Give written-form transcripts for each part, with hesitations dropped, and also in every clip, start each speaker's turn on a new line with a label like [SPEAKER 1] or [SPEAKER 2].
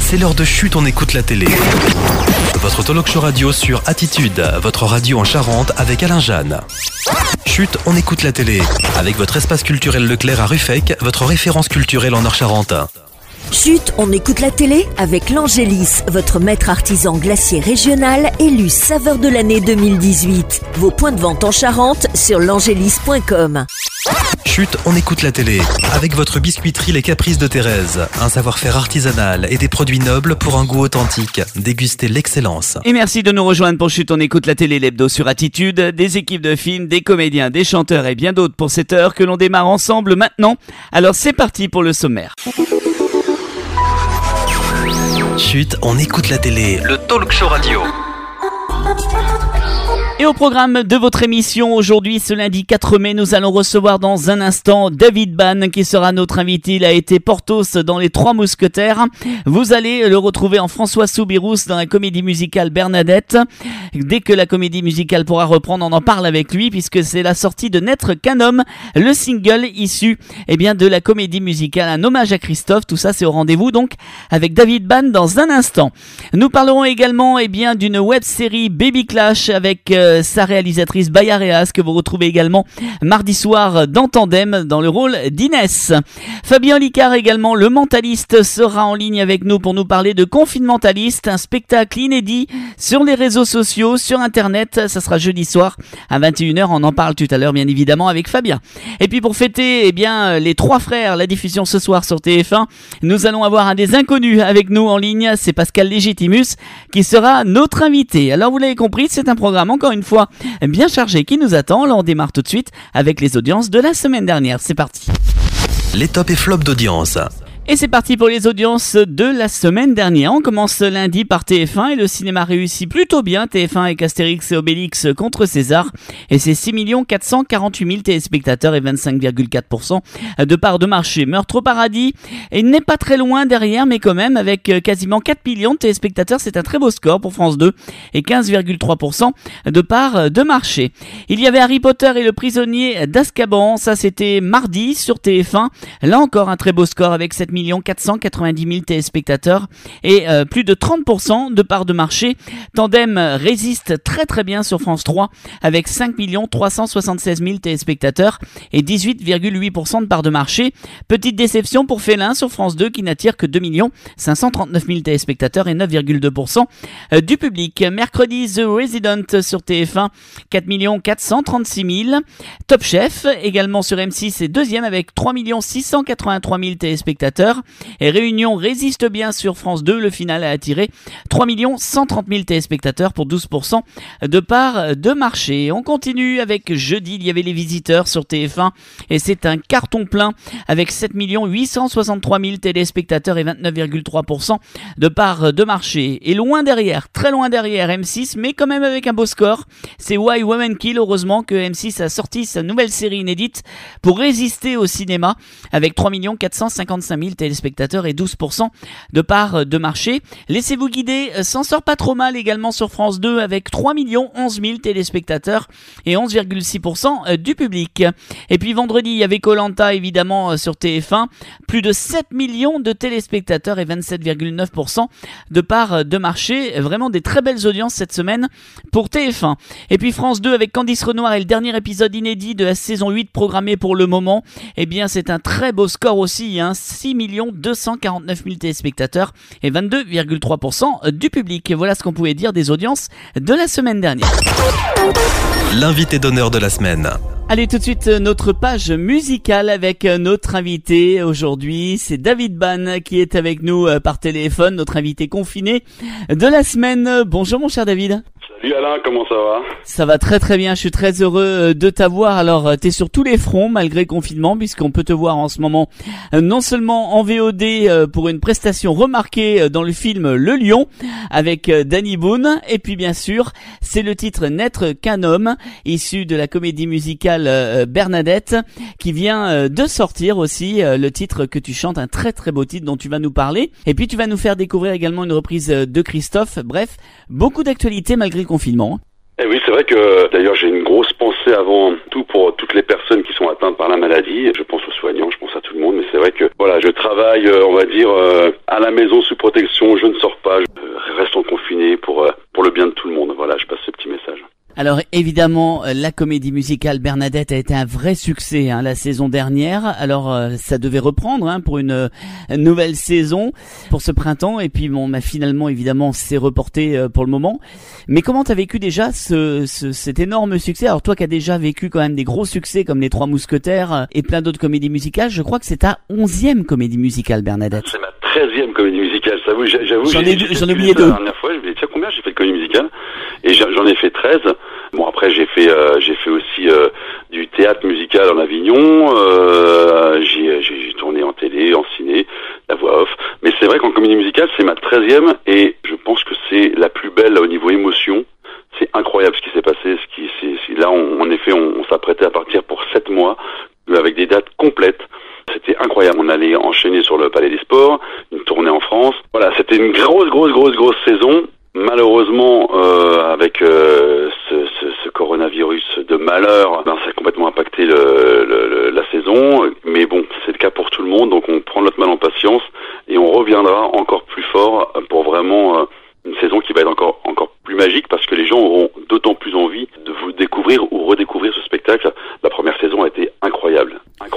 [SPEAKER 1] C'est l'heure de Chut, on écoute la télé. Votre talk show radio sur Attitude, votre radio en Charente avec Alain Jeanne. Chut, on écoute la télé. Avec votre espace culturel Leclerc à Ruffec, votre référence culturelle en Nord-Charente.
[SPEAKER 2] Chut, on écoute la télé avec l'Angélis, votre maître artisan glacier régional élu saveur de l'année 2018. Vos points de vente en Charente sur l'angélis.com.
[SPEAKER 1] Chut, on écoute la télé. Avec votre biscuiterie Les Caprices de Thérèse. Un savoir-faire artisanal et des produits nobles pour un goût authentique. Dégustez l'excellence.
[SPEAKER 3] Et merci de nous rejoindre pour Chut, on écoute la télé, l'hebdo sur Attitude. Des équipes de films, des comédiens, des chanteurs et bien d'autres pour cette heure que l'on démarre ensemble maintenant. Alors c'est parti pour le sommaire.
[SPEAKER 1] Chut, on écoute la télé. Le talk show radio.
[SPEAKER 3] Et au programme de votre émission aujourd'hui, ce lundi 4 mai, nous allons recevoir dans un instant David Bann qui sera notre invité. Il a été Porthos dans Les Trois Mousquetaires. Vous allez le retrouver en François Soubirous dans la comédie musicale Bernadette. Dès que la comédie musicale pourra reprendre, on en parle avec lui puisque c'est la sortie de N'être qu'un homme, le single issu de la comédie musicale, un hommage à Christophe. Tout ça c'est au rendez-vous donc avec David Bann dans un instant. Nous parlerons également d'une web série Baby Clash avec sa réalisatrice Baya Reas que vous retrouvez également mardi soir dans Tandem dans le rôle d'Inès. Fabien Licard également, le mentaliste, sera en ligne avec nous pour nous parler de Confinementaliste, un spectacle inédit sur les réseaux sociaux, sur internet. Ça sera jeudi soir à 21h, on en parle tout à l'heure bien évidemment avec Fabien. Et puis pour fêter les Trois Frères, la diffusion ce soir sur TF1, nous allons avoir un des inconnus avec nous en ligne, c'est Pascal Légitimus qui sera notre invité. Alors vous l'avez compris, c'est un programme encore une fois bien chargé qui nous attend. Alors on démarre tout de suite avec les audiences de la semaine dernière. C'est parti.
[SPEAKER 1] Les tops et flops d'audience.
[SPEAKER 3] Et c'est parti pour les audiences de la semaine dernière. On commence lundi par TF1 et le cinéma réussit plutôt bien. TF1 avec Astérix et Obélix contre César. Et c'est 6 448 000 téléspectateurs et 25,4% de part de marché. Meurtre au paradis et n'est pas très loin derrière, mais quand même avec quasiment 4 millions de téléspectateurs. C'est un très beau score pour France 2 et 15,3% de part de marché. Il y avait Harry Potter et le prisonnier d'Azkaban. Ça c'était mardi sur TF1. Là encore un très beau score avec 7 490 000 téléspectateurs et plus de 30% de part de marché. Tandem résiste très très bien sur France 3 avec 5 376 000 téléspectateurs et 18,8% de part de marché. Petite déception pour Félin sur France 2 qui n'attire que 2 539 000 téléspectateurs et 9,2% du public. Mercredi, The Resident sur TF1, 4 436 000. Top Chef également sur M6 est deuxième avec 3 683 000 téléspectateurs. Et Réunion résiste bien sur France 2. Le final a attiré 3 130 000 téléspectateurs pour 12% de part de marché. On continue avec jeudi, il y avait Les Visiteurs sur TF1 et c'est un carton plein avec 7 863 000 téléspectateurs et 29,3% de part de marché. Et loin derrière, très loin derrière M6, mais quand même avec un beau score, c'est Why Women Kill. Heureusement que M6 a sorti sa nouvelle série inédite pour résister au cinéma avec 3 455 000 téléspectateurs et 12% de part de marché. Laissez-vous guider s'en sort pas trop mal également sur France 2 avec 3 11 000 téléspectateurs et 11,6% du public. Et puis vendredi, il y avait Koh-Lanta évidemment sur TF1, plus de 7 millions de téléspectateurs et 27,9% de part de marché. Vraiment des très belles audiences cette semaine pour TF1. Et puis France 2 avec Candice Renoir et le dernier épisode inédit de la saison 8 programmé pour le moment. C'est un très beau score aussi, 6 249 000 téléspectateurs et 22,3% du public. Voilà ce qu'on pouvait dire des audiences de la semaine dernière.
[SPEAKER 1] L'invité d'honneur de la semaine.
[SPEAKER 3] Allez, tout de suite, notre page musicale avec notre invité. Aujourd'hui, c'est David Bann qui est avec nous par téléphone, notre invité confiné de la semaine. Bonjour mon cher David.
[SPEAKER 4] Salut Alain, comment ça va ?
[SPEAKER 3] Ça va très très bien, je suis très heureux de t'avoir. Alors, t'es sur tous les fronts malgré le confinement puisqu'on peut te voir en ce moment non seulement en VOD pour une prestation remarquée dans le film Le Lion avec Danny Boone et puis bien sûr, c'est le titre N'être qu'un homme issu de la comédie musicale Bernadette qui vient de sortir aussi, le titre que tu chantes, un très très beau titre dont tu vas nous parler et puis tu vas nous faire découvrir également une reprise de Christophe. Bref, beaucoup d'actualités malgré le confinement.
[SPEAKER 4] Eh oui, c'est vrai que d'ailleurs j'ai une grosse pensée avant tout pour toutes les personnes qui sont atteintes par la maladie. Je pense aux soignants, je pense à tout le monde, mais c'est vrai que voilà, je travaille, on va dire, à la maison sous protection, je ne sors pas, restons confinés pour le bien de tout le monde. Voilà, je passe ce petit message.
[SPEAKER 3] Alors évidemment, la comédie musicale Bernadette a été un vrai succès la saison dernière. Alors ça devait reprendre pour une nouvelle saison pour ce printemps. Et puis bon, finalement évidemment c'est reporté pour le moment. Mais comment t'as vécu déjà cet énorme succès? Alors toi qui as déjà vécu quand même des gros succès comme Les Trois Mousquetaires et plein d'autres comédies musicales, je crois que c'est ta 11e comédie musicale Bernadette.
[SPEAKER 4] C'est ma 13e comédie musicale, ça j'avoue.
[SPEAKER 3] J'en ai oublié 2.
[SPEAKER 4] La dernière fois, je me disais tiens combien j'ai fait de comédie musicale et j'en ai fait 13. Bon après j'ai fait aussi du théâtre musical en Avignon, j'ai tourné en télé, en ciné, la voix off. Mais c'est vrai qu'en comédie musicale c'est ma 13e et je pense que c'est la plus belle au niveau émotion. C'est incroyable ce qui s'est passé. Là en effet on s'apprêtait à partir pour 7 mois avec des dates complètes. C'était incroyable. On allait enchaîner sur le Palais des Sports, une tournée en France. Voilà, c'était une grosse saison. Malheureusement, avec ce coronavirus de malheur, ça a complètement impacté la saison. Mais bon, c'est le cas pour tout le monde, donc on prend notre mal en patience et on reviendra encore plus fort pour vraiment une saison qui va être encore plus magique parce que les gens auront d'autant plus envie de vous découvrir ou redécouvrir ce spectacle. La première saison a été incroyable.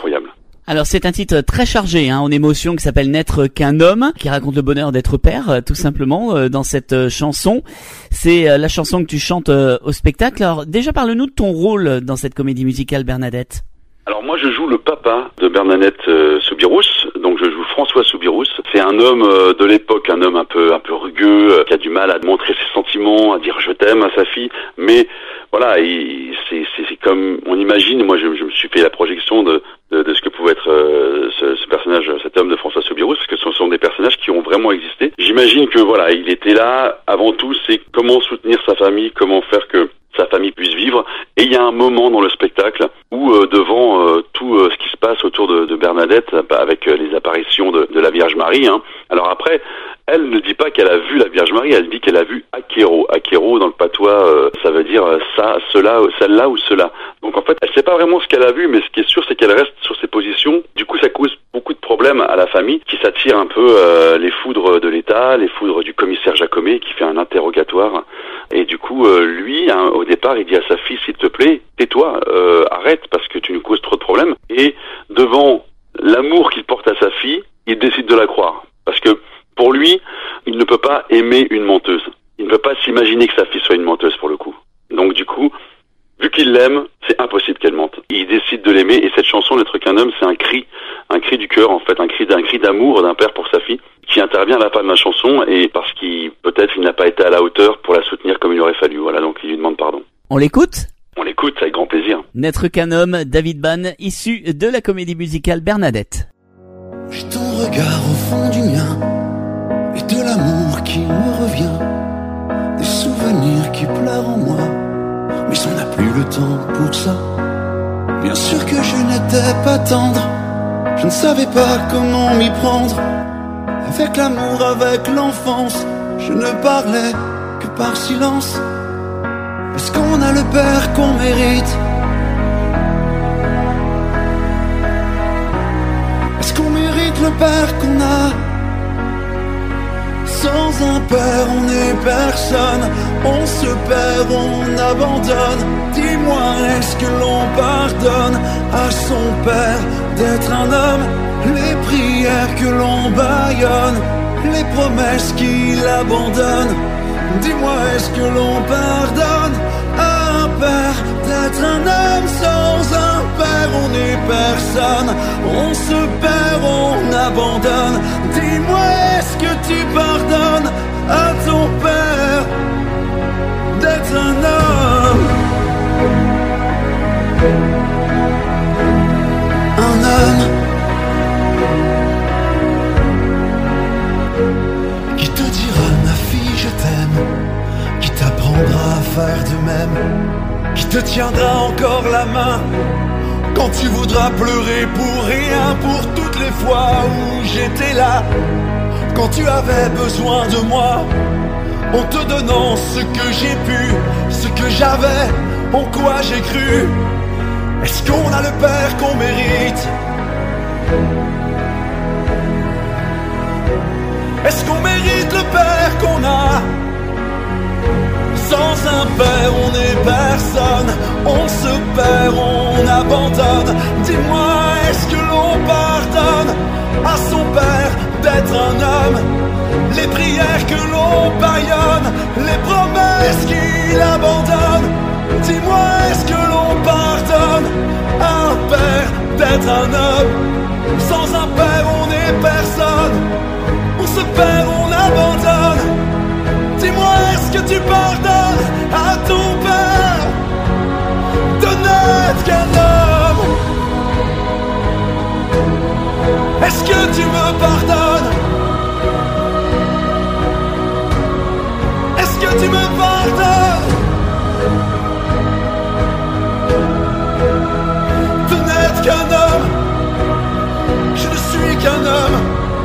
[SPEAKER 3] Alors c'est un titre très chargé en émotion qui s'appelle N'être qu'un homme, qui raconte le bonheur d'être père, tout simplement, dans cette chanson. C'est la chanson que tu chantes au spectacle. Alors déjà parle-nous de ton rôle dans cette comédie musicale Bernadette.
[SPEAKER 4] Alors moi je joue le papa de Bernadette Soubirous, donc je joue François Soubirous. C'est un homme de l'époque, un homme un peu rugueux, qui a du mal à montrer ses sentiments, à dire je t'aime à sa fille, mais voilà, c'est comme on imagine. Moi je me suis fait la projection de ce que pouvait être ce personnage, cet homme de François Soubirous, parce que ce sont des personnages qui ont vraiment existé. J'imagine que voilà, il était là avant tout, c'est comment soutenir sa famille, comment faire que sa famille puisse vivre. Et il y a un moment dans le spectacle où devant tout ce qui se passe autour de Bernadette, avec les apparitions de la Vierge Marie, alors après elle ne dit pas qu'elle a vu la Vierge Marie, elle dit qu'elle a vu Akero. Akero dans le patois, ça veut dire ça, cela, celle-là ou cela. Donc en fait, elle sait pas vraiment ce qu'elle a vu, mais ce qui est sûr, c'est qu'elle reste sur ses positions. Du coup, ça cause beaucoup de problèmes à la famille, qui s'attire un peu les foudres de l'État, les foudres du commissaire Jacomet, qui fait un interrogatoire. Et du coup, lui, au départ, il dit à sa fille, s'il te plaît, tais-toi, arrête, parce que tu nous causes trop de problèmes. Et devant l'amour qu'il porte à sa fille, il décide de la croire. Parce que pour lui, il ne peut pas aimer une menteuse. Il ne peut pas s'imaginer que sa fille soit une menteuse pour le coup. Donc du coup, vu qu'il l'aime, c'est impossible qu'elle mente. Il décide de l'aimer et cette chanson, N'être qu'un homme, c'est un cri du cœur en fait, un cri d'amour d'un père pour sa fille qui intervient à la fin de la chanson et parce qu'il peut-être il n'a pas été à la hauteur pour la soutenir comme il aurait fallu. Voilà, donc il lui demande pardon.
[SPEAKER 3] On l'écoute ?
[SPEAKER 4] On l'écoute avec grand plaisir.
[SPEAKER 3] N'être qu'un homme, David Bann, issu de la comédie musicale Bernadette.
[SPEAKER 5] J'ai ton regard au fond du mien et de l'amour qui me revient, des souvenirs qui pleurent en moi, mais on n'a plus le temps pour ça. Bien sûr que je n'étais pas tendre, je ne savais pas comment m'y prendre. Avec l'amour, avec l'enfance, je ne parlais que par silence. Est-ce qu'on a le père qu'on mérite? Est-ce qu'on mérite le père qu'on a? Sans un père on n'est personne, on se perd, on abandonne. Dis-moi, est-ce que l'on pardonne à son père d'être un homme? Les prières que l'on bâillonne, les promesses qu'il abandonne. Dis-moi, est-ce que l'on pardonne à un père d'être un homme? Sans un père on n'est personne, on se perd, on abandonne. Dis-moi, est-ce que tu pardonnes à ton père d'être un homme? Un homme qui te dira ma fille je t'aime, qui t'apprendra à faire de même, qui te tiendra encore la main quand tu voudras pleurer pour rien, pour toutes les fois où j'étais là, quand tu avais besoin de moi, en te donnant ce que j'ai pu, ce que j'avais, en quoi j'ai cru. Est-ce qu'on a le père qu'on mérite? Est-ce qu'on mérite le père qu'on a? Sans un père on n'est personne, on se perd, on abandonne. Dis-moi, est-ce que l'on pardonne à son père d'être un homme? Les prières que l'on bâillonne, les promesses qu'il abandonne. Dis-moi, est-ce que l'on pardonne à un père d'être un homme? Sans un père on n'est personne, on se perd, on abandonne. Dis-moi, est-ce que tu pardonnes à ton père de n'être qu'un homme? Est-ce que tu me pardonnes? Est-ce que tu me pardonnes de n'être qu'un homme? Je ne suis qu'un homme.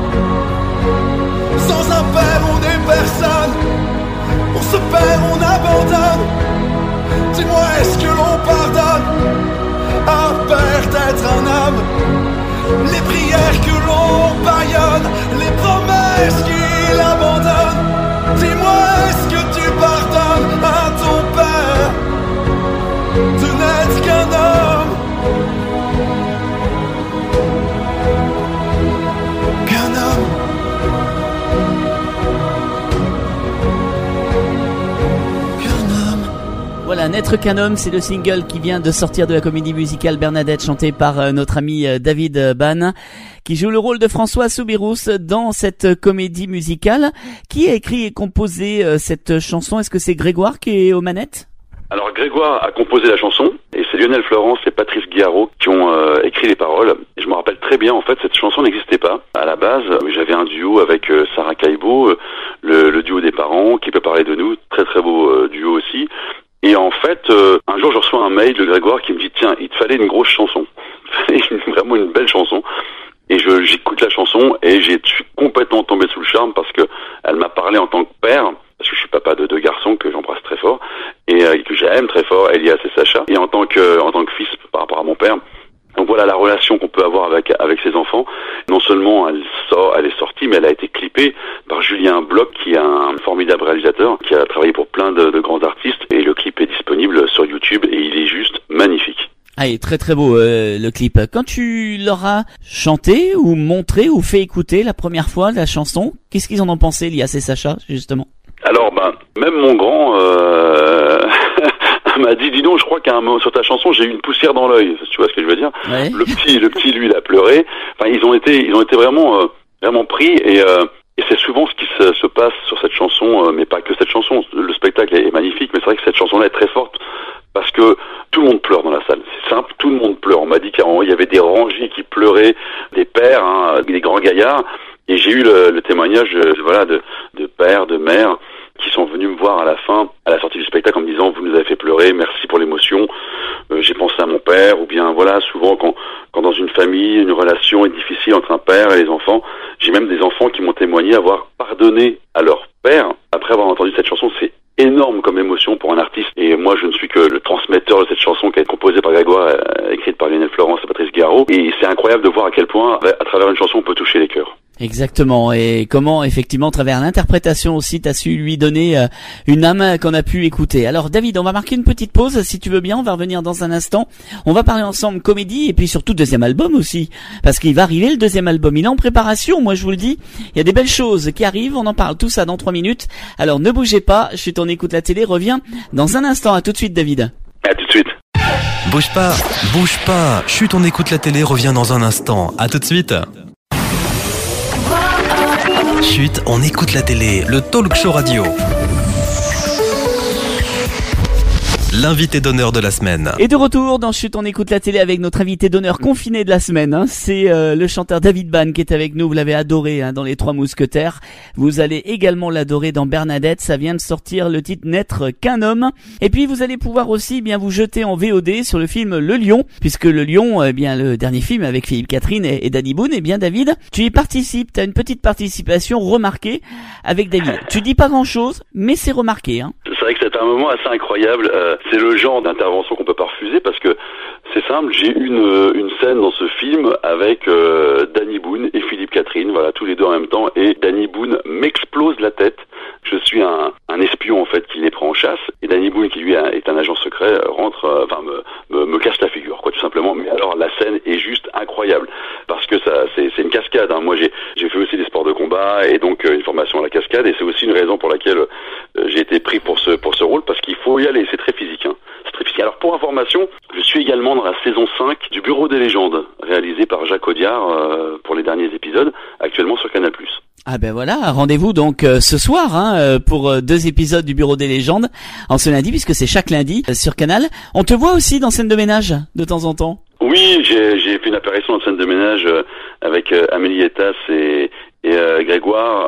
[SPEAKER 5] Sans un père on n'est personne, on se perd, on abandonne. Dis-moi, est-ce que l'on pardonne à un père d'être un homme? Les prières que l'on bâillonne, les promesses qu'il abandonne. Dis-moi, est-ce que tu pardonnes à ton père de n'être qu'un homme? Qu'un homme.
[SPEAKER 3] Voilà, N'être qu'un homme, c'est le single qui vient de sortir de la comédie musicale Bernadette, chantée par notre ami David Ban, qui joue le rôle de François Soubirous dans cette comédie musicale. Qui a écrit et composé cette chanson? Est-ce que c'est Grégoire qui est aux manettes?
[SPEAKER 4] Alors Grégoire a composé la chanson et c'est Lionel Florence et Patrice Guillaro qui ont écrit les paroles. Et je me rappelle très bien, en fait, cette chanson n'existait pas. À la base, j'avais un duo avec Sarah Caïbo, le duo des parents, qui peut parler de nous, très très beau duo aussi. Et en fait, un jour je reçois un mail de Grégoire qui me dit « Tiens, il te fallait une grosse chanson, il fallait vraiment une belle chanson ». Et j'écoute la chanson et je suis complètement tombé sous le charme parce que elle m'a parlé en tant que père, parce que je suis papa de deux garçons que j'embrasse très fort et que j'aime très fort, Elias et Sacha, et en tant que fils par rapport à mon père. Donc voilà la relation qu'on peut avoir avec ses enfants. Non seulement elle est sortie, mais elle a été clippée par Julien Bloch, qui est un formidable réalisateur, qui a travaillé pour plein de grands artistes. Et le clip est disponible sur YouTube et il est juste magnifique.
[SPEAKER 3] Ah, il est très très beau le clip. Quand tu leur as chanté ou montré ou fait écouter la première fois la chanson, qu'est-ce qu'ils en ont pensé, Elias et Sacha, justement?
[SPEAKER 4] Alors, même mon grand m'a dit, dis donc, je crois qu'à un moment sur ta chanson, j'ai eu une poussière dans l'œil. Tu vois ce que je veux dire? Ouais. Le petit, lui, il a pleuré. Enfin, ils ont été vraiment pris et c'est souvent ce qui se passe sur cette chanson, mais pas que cette chanson. Le spectacle est magnifique, mais c'est vrai que cette chanson-là est très forte parce que tout le monde pleure dans la salle. C'est simple, tout le monde pleure. On m'a dit qu'il y avait des rangiers qui pleuraient, des pères, des grands gaillards. Et j'ai eu le témoignage, de pères, de mères qui sont venus me voir à la fin, à la sortie du spectacle, en me disant « Vous nous avez fait pleurer, merci pour l'émotion, j'ai pensé à mon père », ou bien voilà, souvent quand dans une famille, une relation est difficile entre un père et les enfants, j'ai même des enfants qui m'ont témoigné avoir pardonné à leur père après avoir entendu cette chanson. C'est énorme comme émotion pour un artiste, et moi je ne suis que le transmetteur de cette chanson qui a été composée par Grégoire, écrite par Lionel Florence et Patrice Guillaro, et c'est incroyable de voir à quel point, à travers une chanson, on peut toucher les cœurs.
[SPEAKER 3] Exactement, et comment effectivement à travers l'interprétation aussi t'as su lui donner une âme qu'on a pu écouter. Alors David, on va marquer une petite pause si tu veux bien, on va revenir dans un instant. On va parler ensemble comédie et puis surtout deuxième album aussi, parce qu'il va arriver le deuxième album, il est en préparation, moi je vous le dis, il y a des belles choses qui arrivent, on en parle tout ça dans 3 minutes. Alors ne bougez pas, Chut, on écoute la télé, reviens dans un instant. À tout de suite David.
[SPEAKER 4] À tout de suite.
[SPEAKER 1] Bouge pas, Chut, on écoute la télé, reviens dans un instant. À tout de suite. Chut, on écoute la télé, le talk show radio. l'invité d'honneur de la semaine.
[SPEAKER 3] Et de retour dans Chut, on écoute la télé avec notre invité d'honneur confiné de la semaine. C'est le chanteur David Bann qui est avec nous. Vous l'avez adoré dans Les Trois Mousquetaires. Vous allez également l'adorer dans Bernadette. Ça vient de sortir le titre N'être qu'un homme. Et puis vous allez pouvoir aussi bien vous jeter en VOD sur le film Le Lion, puisque Le Lion, bien le dernier film avec Philippe Catherine et Danny Boone. Et bien David, tu y participes. T'as une petite participation remarquée avec David. Tu dis pas grand-chose, mais c'est remarqué.
[SPEAKER 4] C'est vrai que c'est un moment assez incroyable. C'est le genre d'intervention qu'on peut pas refuser parce que c'est simple. J'ai une scène dans ce film avec Danny Boone et Philippe Catherine, voilà, tous les deux en même temps. Et Danny Boone m'explose la tête. Je suis un espion en fait qui les prend en chasse. Et Danny Boone, qui lui est un agent secret, rentre, me casse la figure, quoi, tout simplement. Mais alors la scène est juste incroyable parce que ça, c'est une cascade. Moi, j'ai fait aussi des sports de combat et donc une formation à la cascade. Et c'est aussi une raison pour laquelle j'ai été pris pour ce rôle parce qu'il faut y aller. C'est très physique. C'est très physique. Alors pour information, je suis également dans la saison 5 du Bureau des légendes, réalisé par Jacques Audiard pour les derniers épisodes, actuellement sur Canal+.
[SPEAKER 3] Ah ben voilà, rendez-vous donc ce soir pour 2 épisodes du Bureau des légendes en ce lundi, puisque c'est chaque lundi sur Canal. On te voit aussi dans Scène de ménage de temps en temps.
[SPEAKER 4] Oui, j'ai fait une apparition dans Scène de ménage avec Amélie Etas et Grégoire.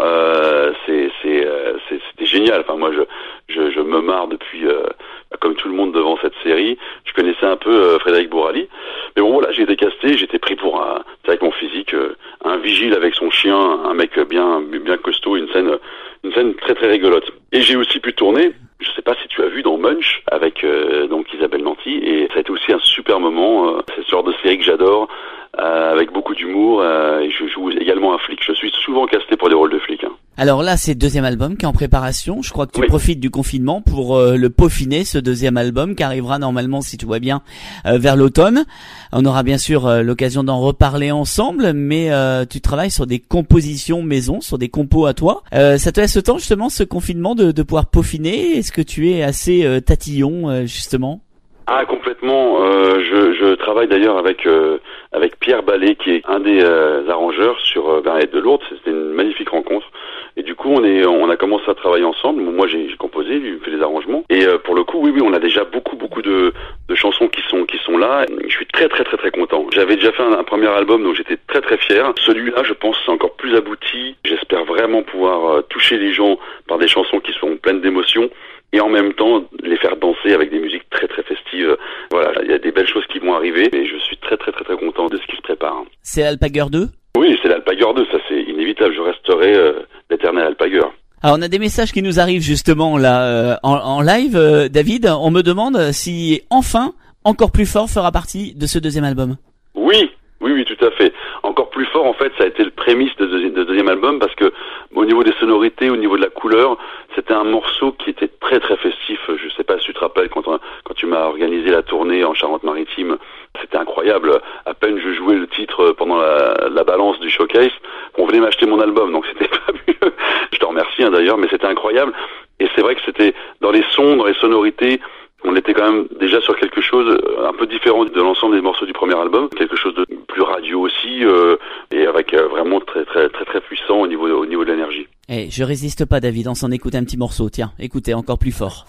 [SPEAKER 4] C'était génial. Enfin moi je me marre depuis comme tout le monde devant cette série. Je connaissais un peu Frédéric Bourali, mais bon voilà, j'ai été casté, j'étais pris pour avec mon physique, un vigile avec son chien, un mec bien costaud, une scène très très rigolote. Et j'ai aussi pu tourner, je sais pas si tu as vu, dans Munch avec donc Isabelle Nanty, et ça a été aussi un super moment. C'est ce genre de série que j'adore, avec beaucoup d'humour, et je joue également un flic. Je suis souvent casté pour des rôles de flic.
[SPEAKER 3] Alors là, c'est le 2e album qui est en préparation. Je crois que tu profites du confinement pour le peaufiner, ce 2e album qui arrivera normalement, si tout va bien, vers l'automne. On aura bien sûr l'occasion d'en reparler ensemble, mais tu travailles sur des compositions maison, sur des compos à toi. Ça te laisse le temps justement, ce confinement, de pouvoir peaufiner. Est-ce que tu es assez tatillon justement?
[SPEAKER 4] Ah, complètement. Je travaille d'ailleurs avec Pierre Ballet, qui est un des arrangeurs sur Bernadette de Lourdes. C'était une magnifique rencontre. Et du coup, on a commencé à travailler ensemble. Moi, j'ai composé, lui fait les arrangements. Et pour le coup, oui, on a déjà beaucoup de chansons qui sont là. Je suis très content. J'avais déjà fait un premier album, donc j'étais très fier. Celui-là, je pense, c'est encore plus abouti. J'espère vraiment pouvoir toucher les gens par des chansons qui sont pleines d'émotions, et en même temps les faire danser avec des musiques très festives. Voilà, il y a des belles choses qui vont arriver, et je suis très content de ce qui se prépare.
[SPEAKER 3] C'est l'Alpaguer 2 ?
[SPEAKER 4] Oui, c'est l'Alpaguer 2, ça c'est inévitable, je resterai l'éternel Alpaguer.
[SPEAKER 3] Alors on a des messages qui nous arrivent justement là en live. David, on me demande si enfin Encore plus fort fera partie de ce 2e album. Oui, tout à fait. Encore plus fort, en fait, ça a été le prémisse de 2e album, parce que au niveau des sonorités, au niveau de la couleur, c'était un morceau qui était très festif. Je sais pas si tu te rappelles quand tu m'as organisé la tournée en Charente-Maritime, c'était incroyable. À peine je jouais le titre pendant la balance du showcase, on venait m'acheter mon album, donc c'était fabuleux. Je te remercie d'ailleurs, mais c'était incroyable. Et c'est vrai que c'était dans les sons, dans les sonorités, on était quand même déjà sur quelque chose un peu différent de l'ensemble des morceaux du premier album, quelque chose de plus radio aussi, et avec vraiment très puissant au niveau de l'énergie. Eh, je résiste pas, David, on s'en écoute un petit morceau. Tiens, écoutez, encore plus fort.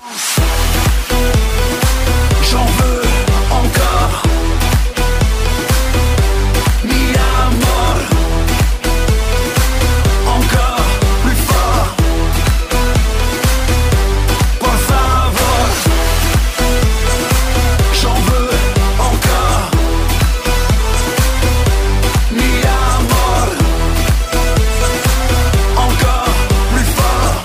[SPEAKER 5] J'en veux encore. Mi amor. Encore plus fort. Por favor. J'en veux encore. Mi amor. Encore plus fort.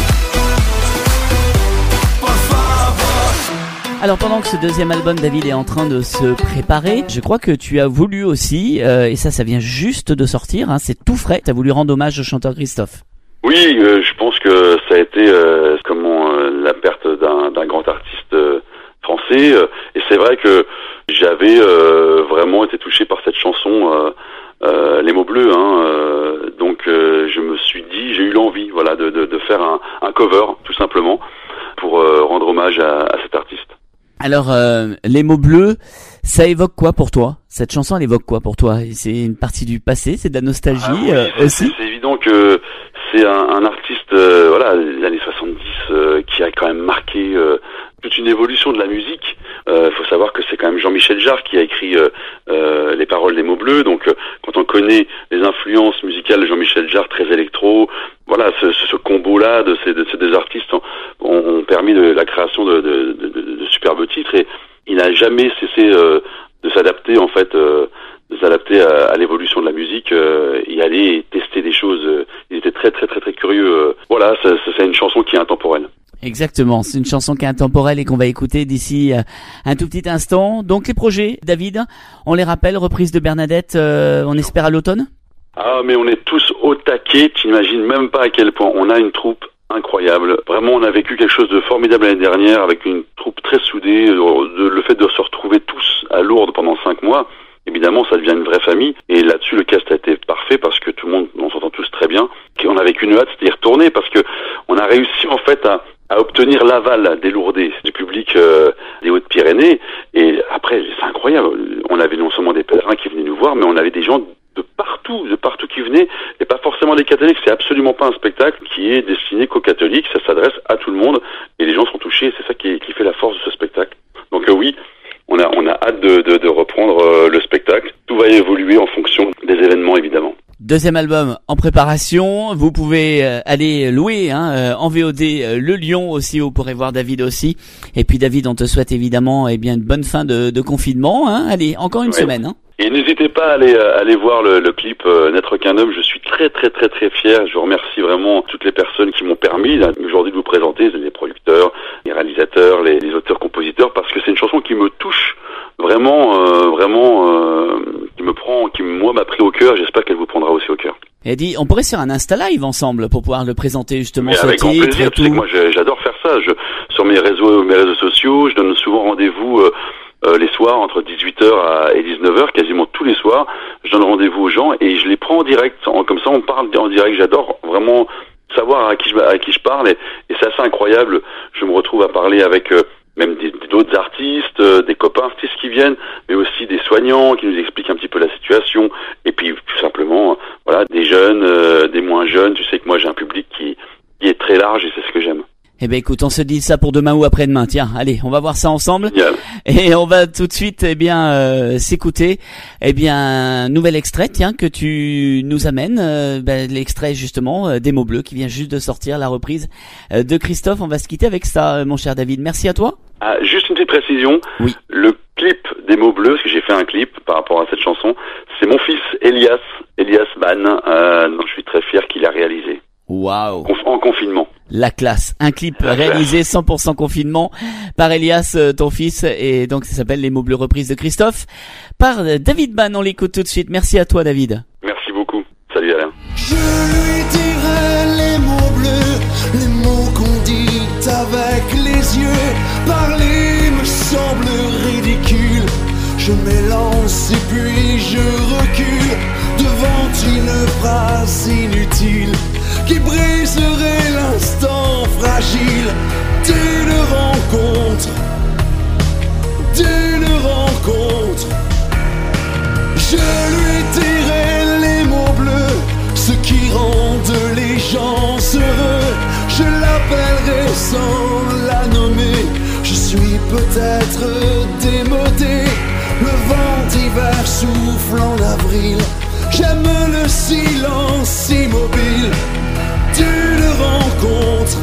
[SPEAKER 5] Por favor.
[SPEAKER 3] Alors pendant que ce 2e album, David, est en train de se préparer, je crois que tu as voulu aussi, et ça vient juste de sortir, hein, c'est tout frais, tu as voulu rendre hommage au chanteur Christophe.
[SPEAKER 4] Oui, je pense que ça a été la perte d'un grand artiste français, et c'est vrai que j'avais vraiment été touché par cette chanson, Les mots bleus, donc je me suis dit, j'ai eu l'envie, voilà, de faire un cover, tout simplement, pour rendre hommage à cet artiste.
[SPEAKER 3] Alors, Les mots bleus, ça évoque quoi pour toi? Cette chanson, elle évoque quoi pour toi? C'est une partie du passé, c'est de la nostalgie aussi?
[SPEAKER 4] C'est évident que c'est un artiste, voilà, des années 70, qui a quand même marqué toute une évolution de la musique. Faut savoir que c'est quand même Jean-Michel Jarre qui a écrit les paroles des mots bleus. Donc quand on connaît les influences musicales de Jean-Michel Jarre, très électro, voilà, ce combo-là de ces deux artistes ont permis la création de superbes titres, et il n'a jamais cessé de s'adapter en fait. De s'adapter à l'évolution de la musique et aller tester des choses. Il était très très très très curieux. Voilà, c'est une chanson qui est intemporelle.
[SPEAKER 3] Exactement, c'est une chanson qui est intemporelle et qu'on va écouter d'ici un tout petit instant. Donc les projets, David, on les rappelle, reprise de Bernadette, on espère à l'automne?
[SPEAKER 4] Ah, mais on est tous au taquet, tu n'imagines même pas à quel point on a une troupe incroyable. Vraiment, on a vécu quelque chose de formidable l'année dernière avec une troupe très soudée. Le fait de se retrouver tous à Lourdes pendant 5 mois, évidemment, ça devient une vraie famille. Et là-dessus, le cast a été parfait parce que tout le monde, on s'entend tous très bien. On avait qu'une hâte, c'est d'y retourner parce que on a réussi en fait à obtenir l'aval des Lourdais, du public des Hautes-Pyrénées. Et après, c'est incroyable. On avait non seulement des pèlerins qui venaient nous voir, mais on avait des gens de partout qui venaient, et pas forcément des catholiques. C'est absolument pas un spectacle qui est destiné qu'aux catholiques. Ça s'adresse à tout le monde et les gens sont touchés. C'est ça qui fait la force de ce spectacle. Donc oui. On a hâte de reprendre le spectacle. Tout va évoluer en fonction des événements, évidemment.
[SPEAKER 3] Deuxième album en préparation. Vous pouvez aller louer en VOD Le Lion aussi. Vous pourrez voir David aussi. Et puis David, on te souhaite évidemment une bonne fin de confinement. Allez, encore une semaine.
[SPEAKER 4] Et n'hésitez pas à aller voir le clip N'être qu'un homme. Je suis très très très très fier. Je remercie vraiment toutes les personnes qui m'ont permis aujourd'hui de vous présenter, les producteurs, les réalisateurs, les auteurs-compositeurs, parce que c'est une chanson qui me touche vraiment, qui m'a pris au cœur. J'espère qu'elle vous prendra aussi au cœur.
[SPEAKER 3] Et dit, on pourrait faire un Insta Live ensemble pour pouvoir le présenter justement ce
[SPEAKER 4] avec grand
[SPEAKER 3] titre
[SPEAKER 4] plaisir,
[SPEAKER 3] et tout.
[SPEAKER 4] Tu sais que moi j'adore faire ça. Sur mes réseaux sociaux, je donne souvent rendez-vous les soirs entre 18h et 19h, quasiment tous les soirs. Je donne rendez-vous aux gens et je les prends en direct. Comme ça, on parle en direct. J'adore vraiment savoir à qui je parle et c'est assez incroyable. Je me retrouve à parler avec même d'autres artistes, des copains artistes qui viennent, mais aussi des soignants qui nous expliquent un petit peu la situation. Et puis tout simplement, voilà, des jeunes, des moins jeunes. Tu sais que moi j'ai un public qui est très large et c'est ce que j'aime.
[SPEAKER 3] Eh ben écoute, on se dit ça pour demain ou après-demain. Tiens, allez, on va voir ça ensemble.
[SPEAKER 4] Génial.
[SPEAKER 3] Et on va tout de suite s'écouter un nouvel extrait que tu nous amènes, l'extrait justement des mots bleus qui vient juste de sortir, la reprise de Christophe. On va se quitter avec ça, mon cher David. Merci à toi.
[SPEAKER 4] Juste une petite précision.
[SPEAKER 3] Oui.
[SPEAKER 4] Le clip des mots bleus, parce que j'ai fait un clip par rapport à cette chanson, c'est mon fils Elias Ban, dont je suis très fier qu'il a réalisé.
[SPEAKER 3] Waouh.
[SPEAKER 4] En confinement.
[SPEAKER 3] La classe. Un clip réalisé 100% confinement par Elias, ton fils, et donc ça s'appelle Les mots bleus, reprise de Christophe par David Ban. On l'écoute tout de suite. Merci à toi, David.
[SPEAKER 4] Merci beaucoup. Salut Alain.
[SPEAKER 5] Je lui dirai les mots bleus, les mots qu'on dit avec les yeux. Parler me semble ridicule. Je m'élance et puis je recule devant une phrase inutile qui briserait l'instant fragile d'une rencontre. Je lui dirai les mots bleus, ce qui rendent les gens heureux. Je l'appellerai sans la nommer. Je suis peut-être démodé, le vent d'hiver souffle en avril. J'aime le silence immobile d'une rencontre.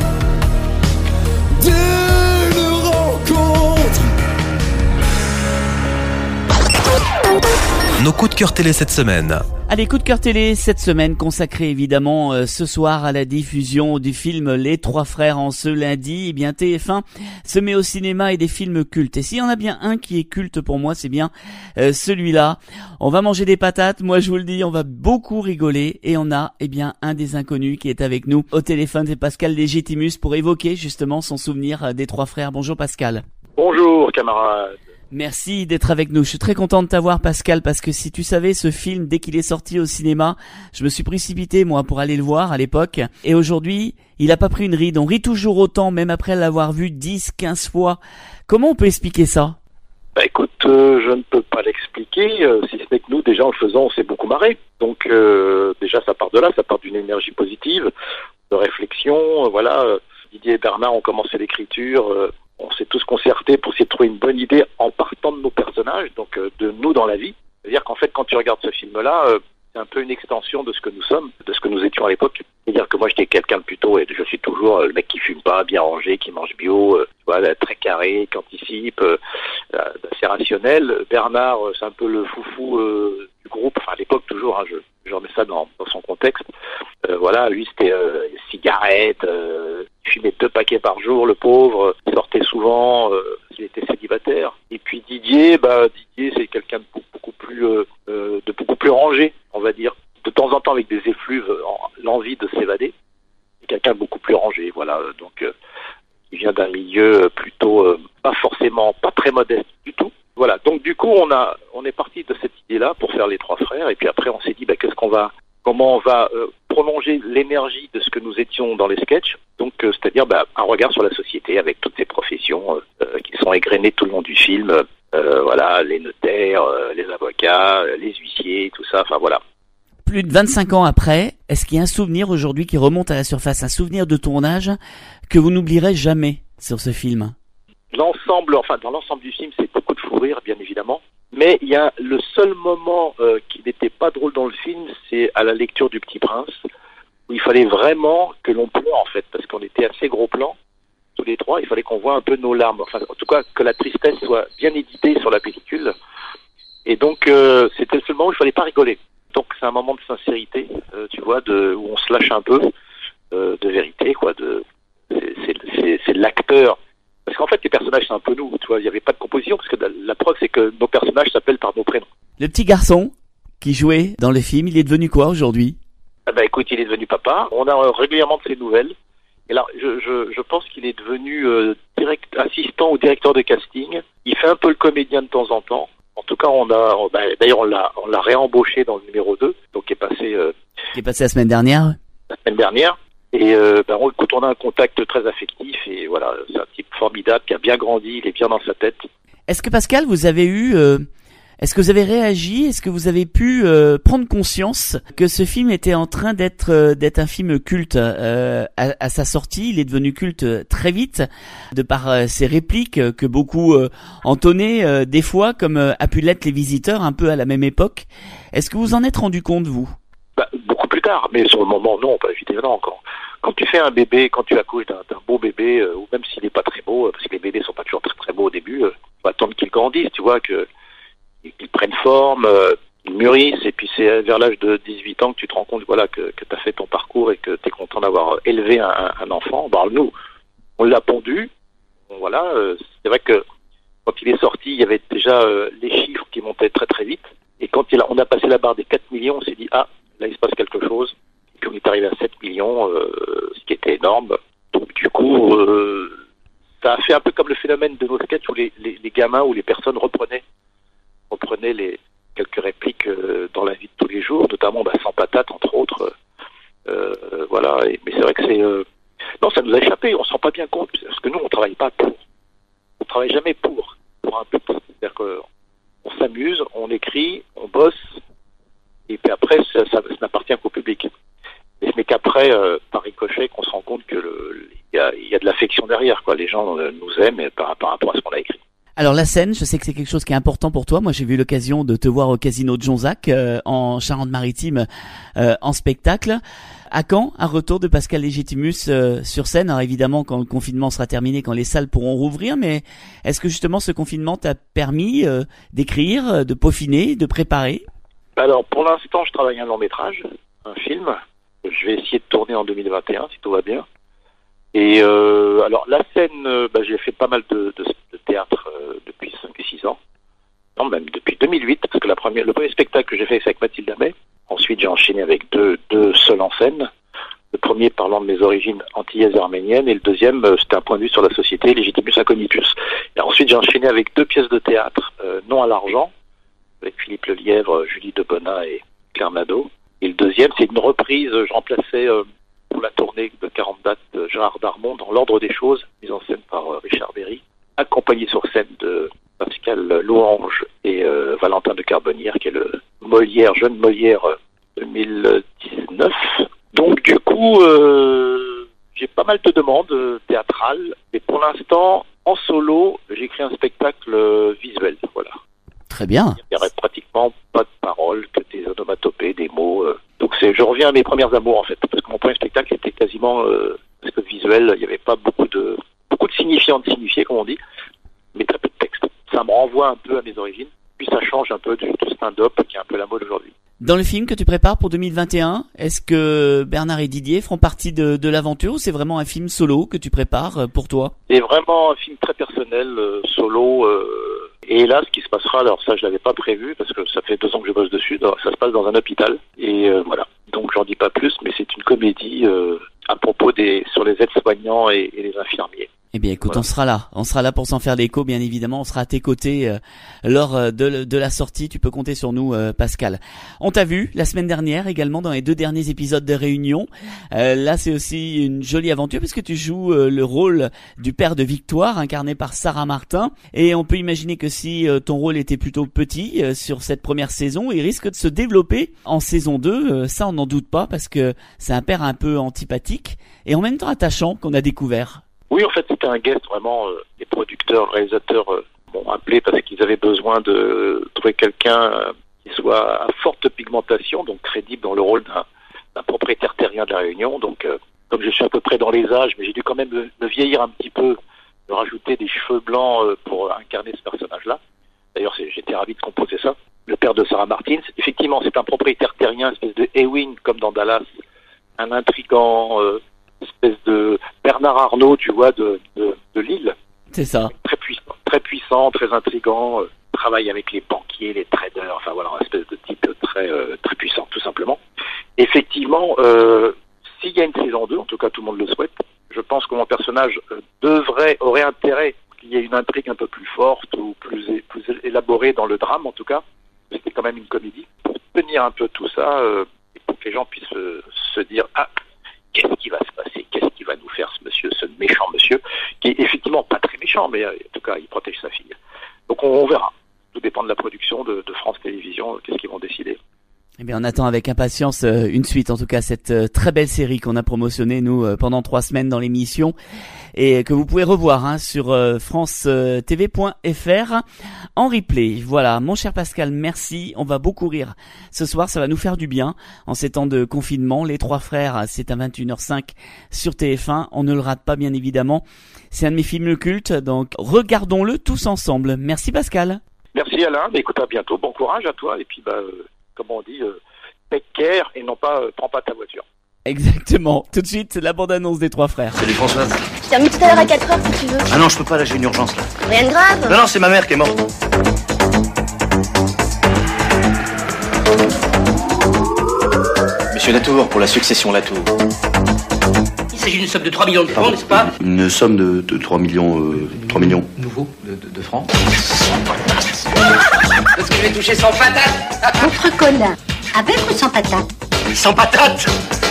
[SPEAKER 1] Nos coups de cœur télé cette semaine.
[SPEAKER 3] Allez, coup de cœur télé cette semaine consacré évidemment ce soir à la diffusion du film Les Trois Frères en ce lundi. TF1 se met au cinéma et des films cultes. Et s'il y en a bien un qui est culte pour moi, c'est bien celui-là. On va manger des patates, moi je vous le dis, on va beaucoup rigoler. Et on a un des inconnus qui est avec nous au téléphone, c'est Pascal Légitimus pour évoquer justement son souvenir des Trois Frères. Bonjour Pascal.
[SPEAKER 6] Bonjour camarades.
[SPEAKER 3] Merci d'être avec nous. Je suis très content de t'avoir Pascal parce que si tu savais ce film, dès qu'il est sorti au cinéma, je me suis précipité moi pour aller le voir à l'époque. Et aujourd'hui, il a pas pris une ride. On rit toujours autant même après l'avoir vu 10, 15 fois. Comment on peut expliquer ça ?
[SPEAKER 6] Écoute, je ne peux pas l'expliquer, si ce n'est que nous, déjà en le faisant, on s'est beaucoup marré. Donc déjà ça part de là, ça part d'une énergie positive, de réflexion. Didier et Bernard ont commencé l'écriture on s'est tous concertés pour essayer de trouver une bonne idée en partant de nos personnages, donc de nous dans la vie. C'est-à-dire qu'en fait, quand tu regardes ce film-là, c'est un peu une extension de ce que nous sommes, de ce que nous étions à l'époque. C'est-à-dire que moi, j'étais quelqu'un de plutôt, et je suis toujours le mec qui fume pas, bien rangé, qui mange bio, très carré, qui anticipe, assez rationnel. Bernard, c'est un peu le foufou du groupe, enfin à l'époque toujours, je remets ça dans son contexte. Lui, c'était cigarette, il fumait 2 paquets par jour, le pauvre, il sortait souvent, il était célibataire. Et puis Didier, c'est quelqu'un de beaucoup plus rangé, on va dire. De temps en temps avec des effluves, l'envie de s'évader. C'est quelqu'un de beaucoup plus rangé, voilà. Donc, il vient d'un milieu plutôt pas très modeste du tout. Voilà. Donc du coup, on est parti de cette idée-là pour faire les 3 frères. Et puis après, on s'est dit, comment on va prolonger l'énergie de ce que nous étions dans les sketchs. Donc, c'est-à-dire un regard sur la société avec toutes ces professions qui sont égrenées tout le long du film. Les notaires, les avocats, les huissiers, tout ça. Enfin voilà.
[SPEAKER 3] Plus de 25 ans après, est-ce qu'il y a un souvenir aujourd'hui qui remonte à la surface, un souvenir de tournage que vous n'oublierez jamais sur ce film?
[SPEAKER 6] Dans l'ensemble du film, c'est beaucoup de fou rire, bien évidemment. Mais il y a le seul moment qui n'était pas drôle dans le film, c'est à la lecture du Petit Prince, où il fallait vraiment que l'on pleure, en fait, parce qu'on était assez gros plans, tous les 3, il fallait qu'on voit un peu nos larmes. Enfin, en tout cas, que la tristesse soit bien éditée sur la pellicule. Et donc, c'était le seul moment où il fallait pas rigoler. Donc, c'est un moment de sincérité, tu vois, où on se lâche un peu, de vérité, quoi. C'est l'acteur. Parce qu'en fait, les personnages, c'est un peu nous, tu vois. Il n'y avait pas de composition, parce que la preuve, c'est que nos personnages s'appellent par nos prénoms.
[SPEAKER 3] Le petit garçon qui jouait dans le film, il est devenu quoi aujourd'hui?
[SPEAKER 6] Écoute, il est devenu papa. On a régulièrement de ses nouvelles. Et là, je pense qu'il est devenu assistant ou directeur de casting. Il fait un peu le comédien de temps en temps. En tout cas, d'ailleurs, on l'a réembauché dans le numéro 2, donc qui est passé
[SPEAKER 3] la semaine dernière.
[SPEAKER 6] Et écoute, on a un contact très affectif et voilà, c'est un type formidable qui a bien grandi, il est bien dans sa tête.
[SPEAKER 3] Est-ce que Pascal, est-ce que vous avez réagi, est-ce que vous avez pu prendre conscience que ce film était en train d'être un film culte à sa sortie? Il est devenu culte très vite de par ses répliques que beaucoup entonnaient des fois, comme a pu l'être Les Visiteurs un peu à la même époque. Est-ce que vous en êtes rendu compte, vous?
[SPEAKER 6] Beaucoup plus tard, mais sur le moment, non, pas évidemment. Quand tu fais un bébé, quand tu accouches d'un beau bébé, ou même s'il n'est pas très beau, parce que les bébés sont pas toujours très très beaux au début, faut attendre qu'ils grandissent, tu vois, qu'ils prennent forme, qu'ils mûrissent, et puis c'est vers l'âge de 18 ans que tu te rends compte, voilà, que tu as fait ton parcours et que tu es content d'avoir élevé un enfant. Nous, on l'a pondu, voilà, c'est vrai que quand il est sorti, il y avait déjà les chiffres qui montaient très très vite, et quand on a passé la barre des 4 millions, on s'est dit, là il se passe quelque chose, et puis on est arrivé à 7 millions, ce qui était énorme. Donc du coup, ça a fait un peu comme le phénomène de nos sketchs où les gamins ou les personnes reprenaient les quelques répliques dans la vie de tous les jours, notamment Sans patate entre autres. Voilà. Mais c'est vrai que non, ça nous a échappé. On s'en rend pas bien compte parce que nous, on travaille pas pour. On travaille jamais pour un public. C'est-à-dire qu'on s'amuse, on écrit, on bosse, et puis après, ça n'appartient qu'au public. Mais qu'après, par ricochet, qu'on se rend compte que il y a de l'affection derrière, quoi. Les gens nous aiment par rapport à ce qu'on a écrit.
[SPEAKER 3] Alors la scène, je sais que c'est quelque chose qui est important pour toi. Moi, j'ai eu l'occasion de te voir au Casino de Jonzac en Charente-Maritime en spectacle. À quand un retour de Pascal Légitimus sur scène? Alors évidemment, quand le confinement sera terminé, quand les salles pourront rouvrir, mais est-ce que justement ce confinement t'a permis d'écrire, de peaufiner, de préparer?
[SPEAKER 6] Alors pour l'instant, je travaille un long métrage, un film. Je vais essayer de tourner en 2021 si tout va bien. Et alors la scène, j'ai fait pas mal de théâtre depuis 5 et 6 ans. Non, même depuis 2008, parce que le premier spectacle que j'ai fait, c'est avec Mathilde Amet. Ensuite, j'ai enchaîné avec deux seuls en scène. Le premier parlant de mes origines antillaises et arméniennes, et le deuxième, c'était un point de vue sur la société, Légitimus Incognitus. Et ensuite, j'ai enchaîné avec 2 pièces de théâtre, Non à l'argent, avec Philippe Lelièvre, Julie Debona et Claire Nadeau. Et le deuxième, c'est une reprise, je remplaçais pour la tournée de 40 dates de Gérard Darmon dans l'ordre des choses, mise en scène par Richard Berry, accompagné sur scène de Pascal Louange et Valentin de Carbonnière, qui est le jeune Molière 2019. Donc du coup, j'ai pas mal de demandes théâtrales, mais pour l'instant, en solo, j'écris un spectacle visuel, voilà.
[SPEAKER 3] Très bien.
[SPEAKER 6] Il n'y aurait pratiquement pas de paroles, que des onomatopées, des mots. Donc je reviens à mes premières amours en fait, parce que mon premier spectacle était quasiment parce que visuel, il n'y avait pas beaucoup de signifiants, de signifiés comme on dit, mais très peu de texte. Ça me renvoie un peu à mes origines, puis ça change un peu du stand-up qui est un peu la mode aujourd'hui.
[SPEAKER 3] Dans le film que tu prépares pour 2021, est-ce que Bernard et Didier feront partie de l'aventure ou c'est vraiment un film solo que tu prépares pour toi?
[SPEAKER 6] C'est vraiment un film très personnel, solo. Et là, ce qui se passera, alors ça je l'avais pas prévu parce que ça fait 2 ans que je bosse dessus, ça se passe dans un hôpital. Et voilà, donc j'en dis pas plus, mais c'est une comédie à propos sur les aides-soignants et les infirmiers.
[SPEAKER 3] Eh bien écoute,
[SPEAKER 6] voilà.
[SPEAKER 3] on sera là pour s'en faire l'écho, bien évidemment, on sera à tes côtés lors de la sortie, tu peux compter sur nous Pascal. On t'a vu la semaine dernière également dans les 2 derniers épisodes de Réunion, là c'est aussi une jolie aventure puisque tu joues le rôle du père de Victoire incarné par Sarah Martin, et on peut imaginer que si ton rôle était plutôt petit sur cette première saison, il risque de se développer en saison 2, ça on n'en doute pas parce que c'est un père un peu antipathique et en même temps attachant qu'on a découvert.
[SPEAKER 6] Oui, en fait, c'était un guest, vraiment. Les producteurs, réalisateurs m'ont appelé parce qu'ils avaient besoin de trouver quelqu'un qui soit à forte pigmentation, donc crédible dans le rôle d'un propriétaire terrien de la Réunion. Donc, comme je suis à peu près dans les âges, mais j'ai dû quand même me vieillir un petit peu, me rajouter des cheveux blancs pour incarner ce personnage-là. D'ailleurs, j'étais ravi de composer ça. Le père de Sarah Martin, effectivement, c'est un propriétaire terrien, espèce de Ewing, comme dans Dallas, un intrigant... espèce de Bernard Arnault, tu vois, de Lille.
[SPEAKER 3] C'est ça.
[SPEAKER 6] Très puissant, très intrigant, travaille avec les banquiers, les traders, enfin voilà, une espèce de type très puissant, tout simplement. Effectivement, s'il y a une saison 2, en tout cas tout le monde le souhaite, je pense que mon personnage aurait intérêt qu'il y ait une intrigue un peu plus forte ou plus élaborée dans le drame, en tout cas. C'était quand même une comédie. Pour tenir un peu tout ça, et pour que les gens puissent se dire « Ah, qu'est-ce qui va se passer? Qu'est-ce qui va nous faire ce méchant monsieur, qui est effectivement pas très méchant, mais en tout cas, il protège sa fille. » Donc on verra. Tout dépend de la production de France Télévisions, qu'est-ce qu'ils vont décider.
[SPEAKER 3] Eh bien, on attend avec impatience une suite, en tout cas, cette très belle série qu'on a promotionnée, nous, pendant 3 semaines dans l'émission, et que vous pouvez revoir sur francetv.fr en replay. Voilà, mon cher Pascal, merci. On va beaucoup rire ce soir, ça va nous faire du bien en ces temps de confinement. Les 3 frères, c'est à 21h05 sur TF1. On ne le rate pas, bien évidemment. C'est un de mes films cultes, donc regardons-le tous ensemble. Merci Pascal.
[SPEAKER 6] Merci Alain, écoute, à bientôt. Bon courage à toi, et puis comme on dit, take care et non pas prends pas ta voiture.
[SPEAKER 3] Exactement. Tout de suite, la bande-annonce des 3 frères.
[SPEAKER 7] Salut Françoise.
[SPEAKER 8] Je termine tout à l'heure à 4h si tu veux.
[SPEAKER 7] Ah non, je peux pas, là j'ai une urgence là.
[SPEAKER 8] Rien de grave.
[SPEAKER 7] Non, c'est ma mère qui est morte. Monsieur Latour, pour la succession Latour.
[SPEAKER 9] Il s'agit d'une somme de 3 millions de francs, n'est-ce pas?
[SPEAKER 7] Une somme de 3 millions. 3 millions.
[SPEAKER 9] Nouveau de francs. Est-ce que je vais toucher sans patate?
[SPEAKER 8] Autre colin. Avec ou sans patate?
[SPEAKER 9] Sans patate.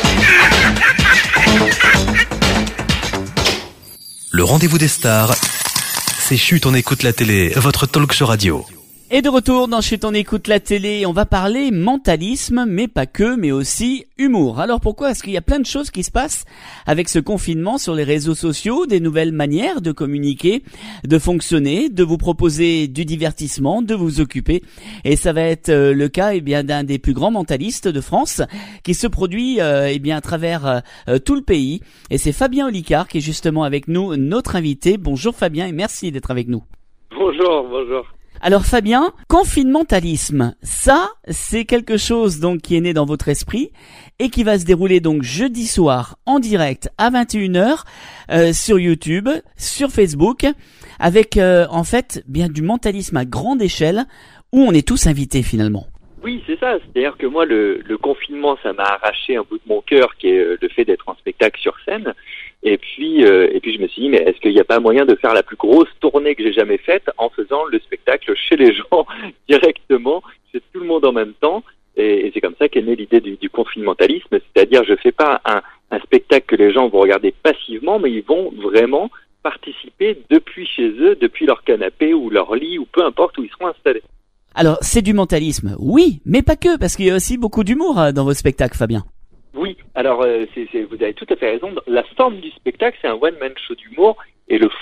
[SPEAKER 1] Le rendez-vous des stars, c'est Chut, on écoute la télé, votre talk show radio.
[SPEAKER 3] Et de retour dans Chut, on écoute la télé, on va parler mentalisme, mais pas que, mais aussi humour. Alors pourquoi? Est-ce qu'il y a plein de choses qui se passent avec ce confinement sur les réseaux sociaux, des nouvelles manières de communiquer, de fonctionner, de vous proposer du divertissement, de vous occuper. Et ça va être le cas d'un des plus grands mentalistes de France qui se produit à travers tout le pays. Et c'est Fabien Olicard qui est justement avec nous, notre invité. Bonjour Fabien et merci d'être avec nous.
[SPEAKER 10] Bonjour.
[SPEAKER 3] Alors Fabien, confinementalisme, ça c'est quelque chose donc qui est né dans votre esprit et qui va se dérouler donc jeudi soir en direct à 21h sur YouTube, sur Facebook, avec en fait bien du mentalisme à grande échelle où on est tous invités finalement.
[SPEAKER 10] Oui, c'est ça. C'est-à-dire que moi, le confinement, ça m'a arraché un bout de mon cœur, qui est le fait d'être en spectacle sur scène. Et puis je me suis dit, mais est-ce qu'il n'y a pas moyen de faire la plus grosse tournée que j'ai jamais faite en faisant le spectacle chez les gens directement, chez tout le monde en même temps. Et c'est comme ça qu'est née l'idée du confinementalisme. C'est-à-dire, je fais pas un spectacle que les gens vont regarder passivement, mais ils vont vraiment participer depuis chez eux, depuis leur canapé ou leur lit ou peu importe où ils seront installés.
[SPEAKER 3] Alors, c'est du mentalisme, oui, mais pas que, parce qu'il y a aussi beaucoup d'humour dans vos spectacles, Fabien.
[SPEAKER 10] Oui, alors vous avez tout à fait raison. La forme du spectacle, c'est un one-man show d'humour, et le fond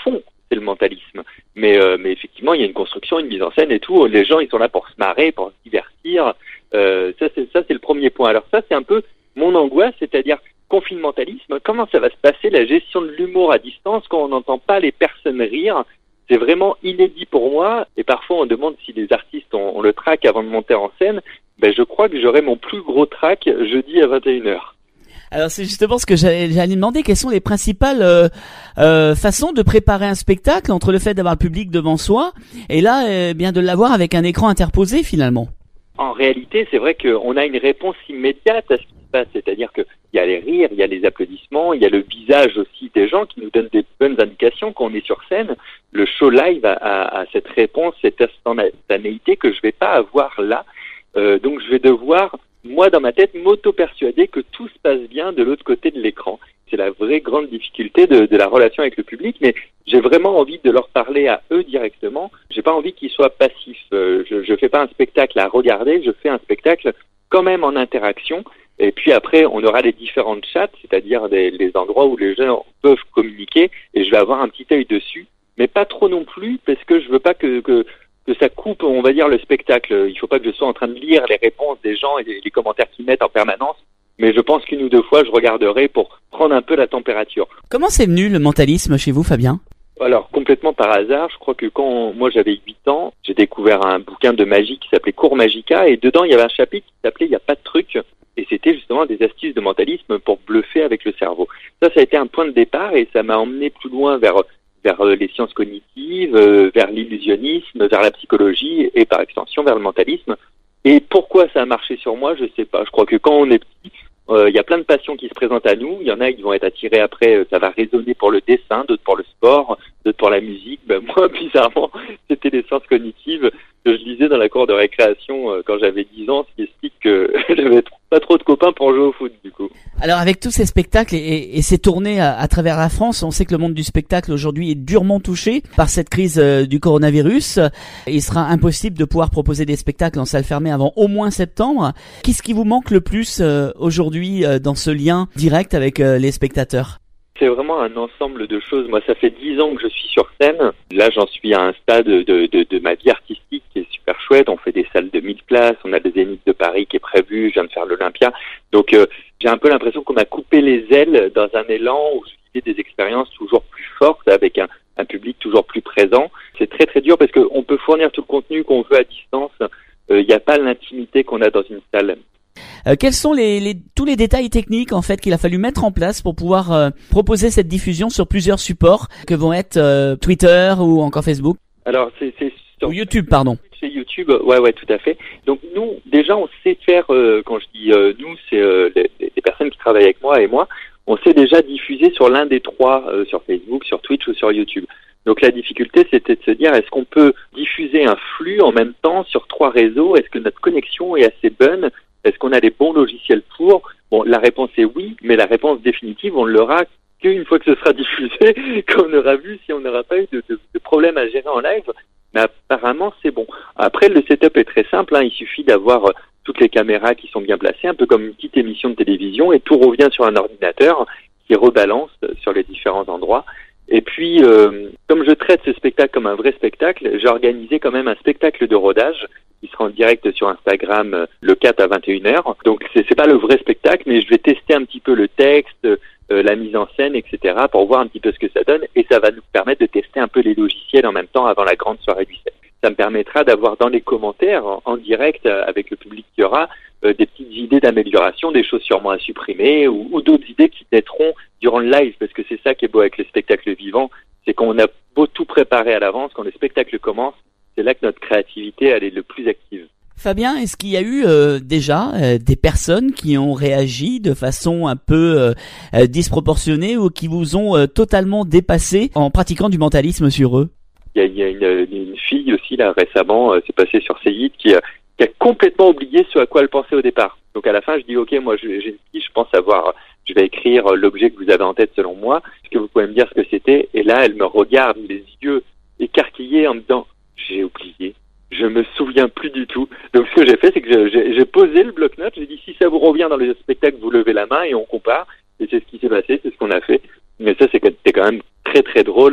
[SPEAKER 10] c'est le mentalisme. Mais effectivement, il y a une construction, une mise en scène et tout. Les gens, ils sont là pour se marrer, pour se divertir. Ça, c'est le premier point. Alors ça, c'est un peu mon angoisse, c'est-à-dire confinementalisme. Comment ça va se passer, la gestion de l'humour à distance, quand on n'entend pas les personnes rire? C'est vraiment inédit pour moi. Et parfois, on demande si les artistes ont le trac avant de monter en scène. Ben, je crois que j'aurai mon plus gros trac jeudi à 21h.
[SPEAKER 3] Alors c'est justement ce que j'allais demander, quelles sont les principales façons de préparer un spectacle entre le fait d'avoir le public devant soi et là bien de l'avoir avec un écran interposé finalement.
[SPEAKER 10] En réalité, c'est vrai qu'on a une réponse immédiate à ce qui se passe, c'est-à-dire qu'il y a les rires, il y a les applaudissements, il y a le visage aussi des gens qui nous donnent des bonnes indications quand on est sur scène. Le show live a cette réponse, cette instantanéité que je vais pas avoir là, donc je vais devoir, moi, dans ma tête, m'auto-persuader que tout se passe bien de l'autre côté de l'écran. C'est la vraie grande difficulté de la relation avec le public, mais j'ai vraiment envie de leur parler à eux directement. J'ai pas envie qu'ils soient passifs. Je fais pas un spectacle à regarder, je fais un spectacle quand même en interaction. Et puis après, on aura les différentes chats, c'est-à-dire les endroits où les gens peuvent communiquer, et je vais avoir un petit œil dessus, mais pas trop non plus, parce que je veux pas que ça coupe, on va dire, le spectacle. Il faut pas que je sois en train de lire les réponses des gens et les commentaires qu'ils mettent en permanence. Mais je pense qu'une ou deux fois, je regarderai pour prendre un peu la température.
[SPEAKER 3] Comment c'est venu le mentalisme chez vous, Fabien?
[SPEAKER 10] Alors, complètement par hasard. Je crois que quand moi j'avais 8 ans, j'ai découvert un bouquin de magie qui s'appelait Cours Magica, et dedans, il y avait un chapitre qui s'appelait « Il n'y a pas de truc ». Et c'était justement des astuces de mentalisme pour bluffer avec le cerveau. Ça a été un point de départ, et ça m'a emmené plus loin vers les sciences cognitives, vers l'illusionnisme, vers la psychologie, et par extension vers le mentalisme. Et pourquoi ça a marché sur moi, je sais pas. Je crois que quand on est petit, il y a plein de passions qui se présentent à nous. Il y en a qui vont être attirés après, ça va résonner pour le dessin, d'autres pour le sport, d'autres pour la musique. Ben moi, bizarrement, c'était les sciences cognitives que je lisais dans la cour de récréation quand j'avais 10 ans, ce qui explique que j'avais pas trop de copains pour jouer au foot, du coup.
[SPEAKER 3] Alors avec tous ces spectacles et ces tournées à travers la France, on sait que le monde du spectacle aujourd'hui est durement touché par cette crise du coronavirus. Il sera impossible de pouvoir proposer des spectacles en salle fermée avant au moins septembre. Qu'est-ce qui vous manque le plus aujourd'hui dans ce lien direct avec les spectateurs?
[SPEAKER 10] C'est vraiment un ensemble de choses. Moi, ça fait 10 ans que je suis sur scène. Là, j'en suis à un stade de ma vie artistique qui est super chouette. On fait des salles de 1000 places. On a le Zénith de Paris qui est prévu. Je viens de faire l'Olympia. Donc, j'ai un peu l'impression qu'on m'a coupé les ailes dans un élan où je vivais des expériences toujours plus fortes avec un public toujours plus présent. C'est très, très dur parce qu'on peut fournir tout le contenu qu'on veut à distance. Il n'y a pas l'intimité qu'on a dans une salle.
[SPEAKER 3] Quels sont tous les détails techniques en fait qu'il a fallu mettre en place pour pouvoir proposer cette diffusion sur plusieurs supports que vont être Twitter ou encore Facebook?
[SPEAKER 10] Alors c'est sur
[SPEAKER 3] ou YouTube, pardon.
[SPEAKER 10] C'est YouTube, ouais, tout à fait. Donc nous, déjà, on sait faire. Quand je dis nous, c'est les personnes qui travaillent avec moi et moi. On sait déjà diffuser sur l'un des trois, sur Facebook, sur Twitch ou sur YouTube. Donc la difficulté, c'était de se dire, est-ce qu'on peut diffuser un flux en même temps sur 3 réseaux? Est-ce que notre connexion est assez bonne? Est-ce qu'on a les bons logiciels pour? Bon, la réponse est oui, mais la réponse définitive, on ne l'aura qu'une fois que ce sera diffusé, qu'on aura vu si on n'aura pas eu de problème à gérer en live. Mais apparemment, c'est bon. Après, le setup est très simple, hein. Il suffit d'avoir toutes les caméras qui sont bien placées, un peu comme une petite émission de télévision, et tout revient sur un ordinateur qui rebalance sur les différents endroits. Et puis, comme je traite ce spectacle comme un vrai spectacle, j'ai organisé quand même un spectacle de rodage qui sera en direct sur Instagram le 4 à 21h. Donc, c'est pas le vrai spectacle, mais je vais tester un petit peu le texte, la mise en scène, etc. pour voir un petit peu ce que ça donne. Et ça va nous permettre de tester un peu les logiciels en même temps avant la grande soirée du 7. Ça me permettra d'avoir dans les commentaires, en direct avec le public qui y aura, des petites idées d'amélioration, des choses sûrement à supprimer ou d'autres idées qui naîtront durant le live, parce que c'est ça qui est beau avec le spectacle vivant, c'est qu'on a beau tout préparer à l'avance, quand le spectacle commence, c'est là que notre créativité elle est le plus active.
[SPEAKER 3] Fabien, est-ce qu'il y a eu déjà des personnes qui ont réagi de façon un peu disproportionnée ou qui vous ont totalement dépassé en pratiquant du mentalisme sur eux?
[SPEAKER 10] Il y a une fille aussi là récemment, c'est passé sur Seyyid, qui a complètement oublié ce à quoi elle pensait au départ. Donc à la fin, je dis ok, moi j'ai une fille, je pense savoir, je vais écrire l'objet que vous avez en tête selon moi. Est-ce que vous pouvez me dire ce que c'était? Et là, elle me regarde les yeux écarquillés en me disant j'ai oublié, je me souviens plus du tout. Donc ce que j'ai fait, c'est que j'ai posé le bloc-notes, j'ai dit si ça vous revient dans le spectacle, vous levez la main et on compare. Et c'est ce qui s'est passé, c'est ce qu'on a fait. Mais ça, c'est quand même très très drôle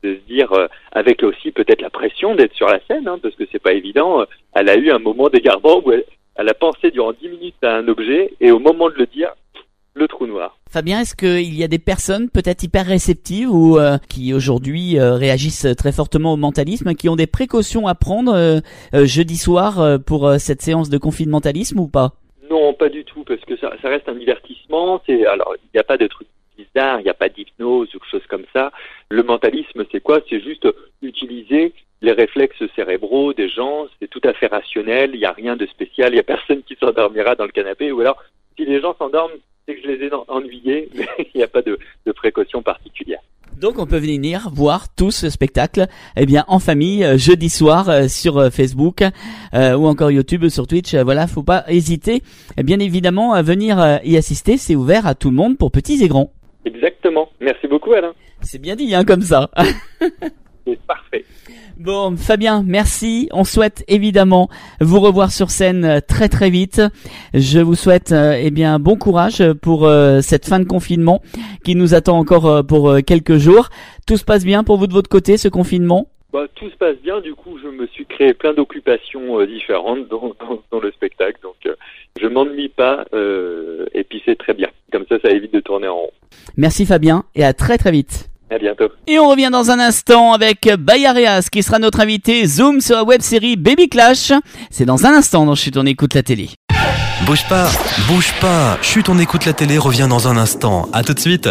[SPEAKER 10] de se dire, avec aussi peut-être la pression d'être sur la scène, hein, parce que c'est pas évident, elle a eu un moment d'égarement où elle a pensé durant 10 minutes à un objet, et au moment de le dire, le trou noir.
[SPEAKER 3] Fabien, est-ce qu'il y a des personnes peut-être hyper réceptives ou qui aujourd'hui réagissent très fortement au mentalisme, qui ont des précautions à prendre jeudi soir pour cette séance de confinementalisme ou pas?
[SPEAKER 10] Non, pas du tout, parce que ça reste un divertissement. Alors, il n'y a pas de trucs bizarres, il n'y a pas d'hypnose ou quelque chose comme ça. Le mentalisme, c'est quoi? C'est juste utiliser les réflexes cérébraux des gens. C'est tout à fait rationnel. Il n'y a rien de spécial. Il n'y a personne qui s'endormira dans le canapé. Ou alors, si les gens s'endorment, c'est que je les ai ennuyés, mais il n'y a pas de précaution particulière.
[SPEAKER 3] Donc on peut venir voir tout ce spectacle en famille jeudi soir sur Facebook ou encore YouTube, sur Twitch. Voilà, faut pas hésiter bien évidemment à venir y assister. C'est ouvert à tout le monde pour petits et grands.
[SPEAKER 10] Exactement. Merci beaucoup Alain.
[SPEAKER 3] C'est bien dit comme ça.
[SPEAKER 10] C'est parfait.
[SPEAKER 3] Bon, Fabien, merci. On souhaite évidemment vous revoir sur scène très très vite. Je vous souhaite bon courage pour cette fin de confinement qui nous attend encore pour quelques jours. Tout se passe bien pour vous de votre côté, ce confinement?
[SPEAKER 10] Tout se passe bien. Du coup, je me suis créé plein d'occupations différentes dans le spectacle. Donc, je m'ennuie pas. Et puis, c'est très bien. Comme ça évite de tourner en rond.
[SPEAKER 3] Merci Fabien et à très très vite.
[SPEAKER 10] À bientôt.
[SPEAKER 3] Et on revient dans un instant avec Bayareas qui sera notre invité Zoom sur la web-série Baby Clash. C'est dans un instant dans Chut on écoute la télé.
[SPEAKER 1] Bouge pas. Chut on écoute la télé revient dans un instant. À tout de suite.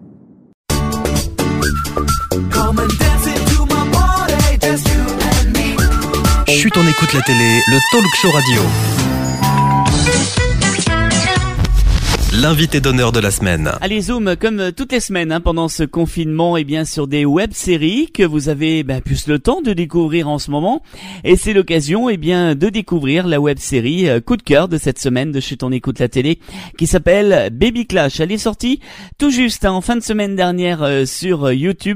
[SPEAKER 1] Chut on écoute la télé, le talk show radio. L'invité d'honneur de la semaine.
[SPEAKER 3] Allez Zoom, comme toutes les semaines pendant ce confinement, sur des web-séries que vous avez plus le temps de découvrir en ce moment. Et c'est l'occasion de découvrir la web-série coup de cœur de cette semaine de Chut on écoute la télé qui s'appelle Baby Clash. Elle est sortie tout juste en fin de semaine dernière sur YouTube.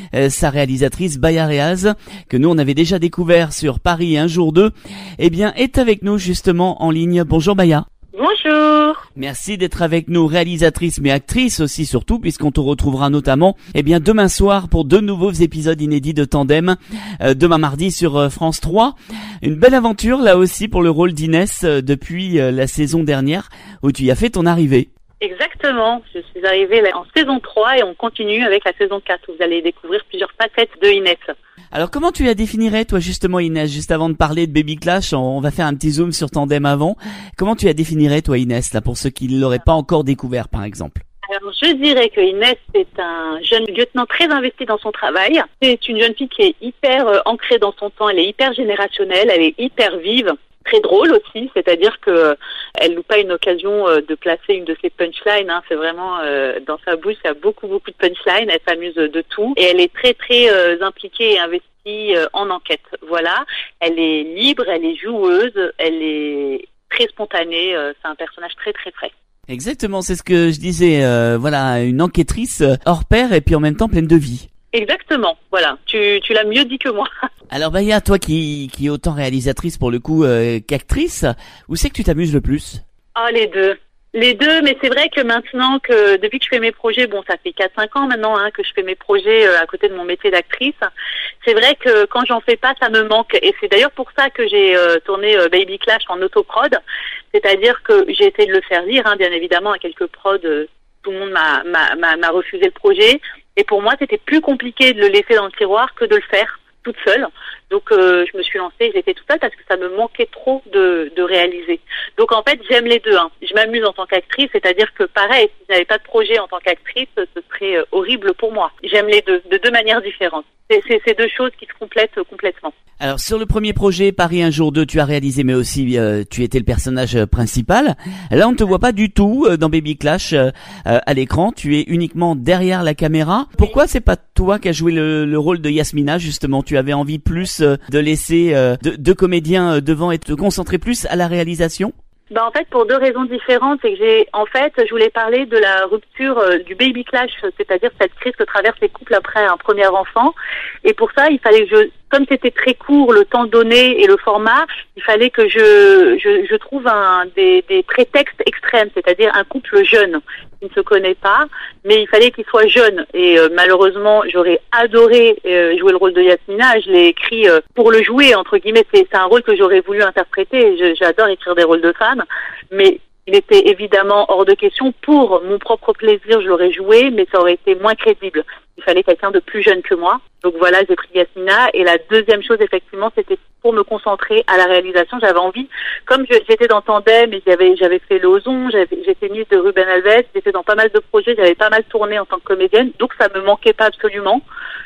[SPEAKER 3] Sa réalisatrice Bayareas, que nous on avait déjà découvert sur Paris un jour 2, est avec nous justement en ligne. Bonjour Baya.
[SPEAKER 11] Bonjour.
[SPEAKER 3] Merci d'être avec nous, réalisatrice mais actrice aussi surtout, puisqu'on te retrouvera notamment demain soir pour 2 nouveaux épisodes inédits de Tandem, demain mardi sur France 3. Une belle aventure là aussi pour le rôle d'Inès depuis la saison dernière où tu y as fait ton arrivée.
[SPEAKER 11] Exactement, je suis arrivée en saison 3 et on continue avec la saison 4 où vous allez découvrir plusieurs facettes de Inès.
[SPEAKER 3] Alors comment tu la définirais toi justement Inès? Juste avant de parler de Baby Clash, on va faire un petit zoom sur Tandem avant. Comment tu la définirais toi Inès, là, pour ceux qui ne l'auraient pas encore découvert par exemple?
[SPEAKER 11] Alors je dirais que Inès c'est un jeune lieutenant très investi dans son travail. C'est une jeune fille qui est hyper ancrée dans son temps, elle est hyper générationnelle, elle est hyper vive. Très drôle aussi, c'est-à-dire que elle loupe pas une occasion de placer une de ses punchlines. C'est vraiment dans sa bouche, il y a beaucoup de punchlines. Elle s'amuse de tout et elle est très très impliquée et investie en enquête. Voilà, elle est libre, elle est joueuse, elle est très spontanée. C'est un personnage très très frais.
[SPEAKER 3] Exactement, c'est ce que je disais. Une enquêtrice hors pair et puis en même temps pleine de vie.
[SPEAKER 11] Exactement, voilà, tu l'as mieux dit que moi.
[SPEAKER 3] Alors Baya, toi qui est autant réalisatrice pour le coup qu'actrice, où c'est que tu t'amuses le plus?
[SPEAKER 11] Les deux, mais c'est vrai que maintenant que depuis que je fais mes projets, ça fait 4-5 ans maintenant que je fais mes projets à côté de mon métier d'actrice, c'est vrai que quand j'en fais pas, ça me manque. Et c'est d'ailleurs pour ça que j'ai tourné Baby Clash en autoprod, c'est-à-dire que j'ai essayé de le faire lire, bien évidemment, à quelques prods, tout le monde m'a refusé le projet. Et pour moi, c'était plus compliqué de le laisser dans le tiroir que de le faire toute seule. Donc, je me suis lancée, j'ai fait toute seule parce que ça me manquait trop de réaliser. Donc, en fait, j'aime les deux. Je m'amuse en tant qu'actrice, c'est-à-dire que pareil, si je n'avais pas de projet en tant qu'actrice, ce serait horrible pour moi. J'aime les deux, de deux manières différentes. C'est deux choses qui se complètent complètement.
[SPEAKER 3] Alors sur le premier projet Paris un jour 2, tu as réalisé mais aussi tu étais le personnage principal. Là on ne te voit pas du tout dans Baby Clash à l'écran, tu es uniquement derrière la caméra. Pourquoi c'est pas toi qui as joué le rôle de Yasmina justement? Tu avais envie plus de laisser deux comédiens devant et te concentrer plus à la réalisation?
[SPEAKER 11] En fait, pour deux raisons différentes, c'est que je voulais parler de la rupture du baby clash, c'est-à-dire cette crise que traversent les couples après un premier enfant. Et pour ça, il fallait que comme c'était très court, le temps donné et le format, il fallait que je trouve des prétextes extrêmes, c'est-à-dire un couple jeune qui ne se connaît pas, mais il fallait qu'il soit jeune. Et malheureusement, j'aurais adoré jouer le rôle de Yasmina. Je l'ai écrit pour le jouer, entre guillemets. C'est un rôle que j'aurais voulu interpréter. J'adore écrire des rôles de femmes, mais il était évidemment hors de question. Pour mon propre plaisir, je l'aurais joué, mais ça aurait été moins crédible. Il fallait quelqu'un de plus jeune que moi. Donc voilà, j'ai pris Yasmina. Et la deuxième chose, effectivement, c'était pour me concentrer à la réalisation. J'avais envie, comme j'étais dans Tandem et j'avais fait l'Ozon, j'étais mise de Ruben Alves, j'étais dans pas mal de projets, j'avais pas mal tourné en tant que comédienne, donc ça me manquait pas absolument.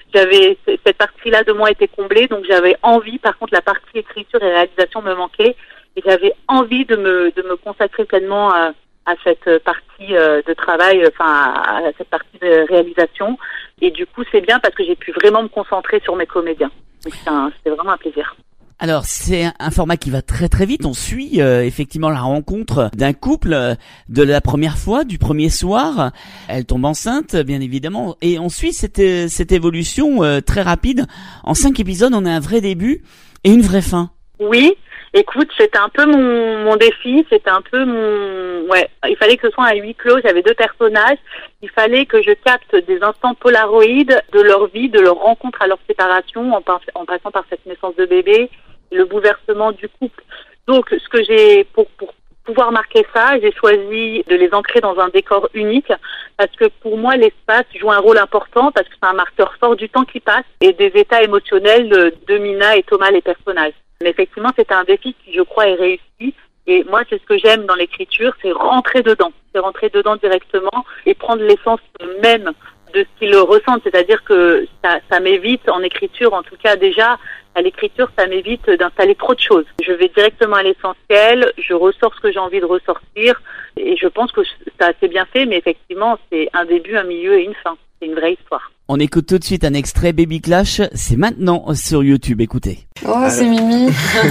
[SPEAKER 11] Cette partie-là de moi était comblée, donc j'avais envie, par contre la partie écriture et réalisation me manquait, et j'avais envie de me consacrer pleinement à cette partie de travail, à cette partie de réalisation. Et du coup, c'est bien parce que j'ai pu vraiment me concentrer sur mes comédiens. Donc c'était vraiment un plaisir.
[SPEAKER 3] Alors, c'est un format qui va très très vite. On suit effectivement la rencontre d'un couple de la première fois, du premier soir. Elle tombe enceinte, bien évidemment. Et on suit cette évolution très rapide. En 5 épisodes, on a un vrai début et une vraie fin.
[SPEAKER 11] Oui. Écoute, c'était un peu mon défi, c'était un peu il fallait que ce soit un huis clos, j'avais 2 personnages, il fallait que je capte des instants polaroïdes de leur vie, de leur rencontre à leur séparation, en passant par cette naissance de bébé, le bouleversement du couple. Donc, ce que j'ai, pour pouvoir marquer ça, j'ai choisi de les ancrer dans un décor unique, parce que pour moi, l'espace joue un rôle important, parce que c'est un marqueur fort du temps qui passe, et des états émotionnels de Mina et Thomas, les personnages. Mais effectivement, c'était un défi qui, je crois, est réussi. Et moi, c'est ce que j'aime dans l'écriture, c'est rentrer dedans. C'est rentrer dedans directement et prendre l'essence même de ce qu'ils ressentent. C'est-à-dire que ça m'évite, en écriture, en tout cas déjà, à l'écriture, ça m'évite d'installer trop de choses. Je vais directement à l'essentiel, je ressors ce que j'ai envie de ressortir. Et je pense que ça a assez bien fait, mais effectivement, c'est un début, un milieu et une fin. C'est une vraie histoire.
[SPEAKER 3] On écoute tout de suite un extrait Baby Clash, c'est maintenant sur YouTube, écoutez.
[SPEAKER 12] Oh, alors... c'est Mimi.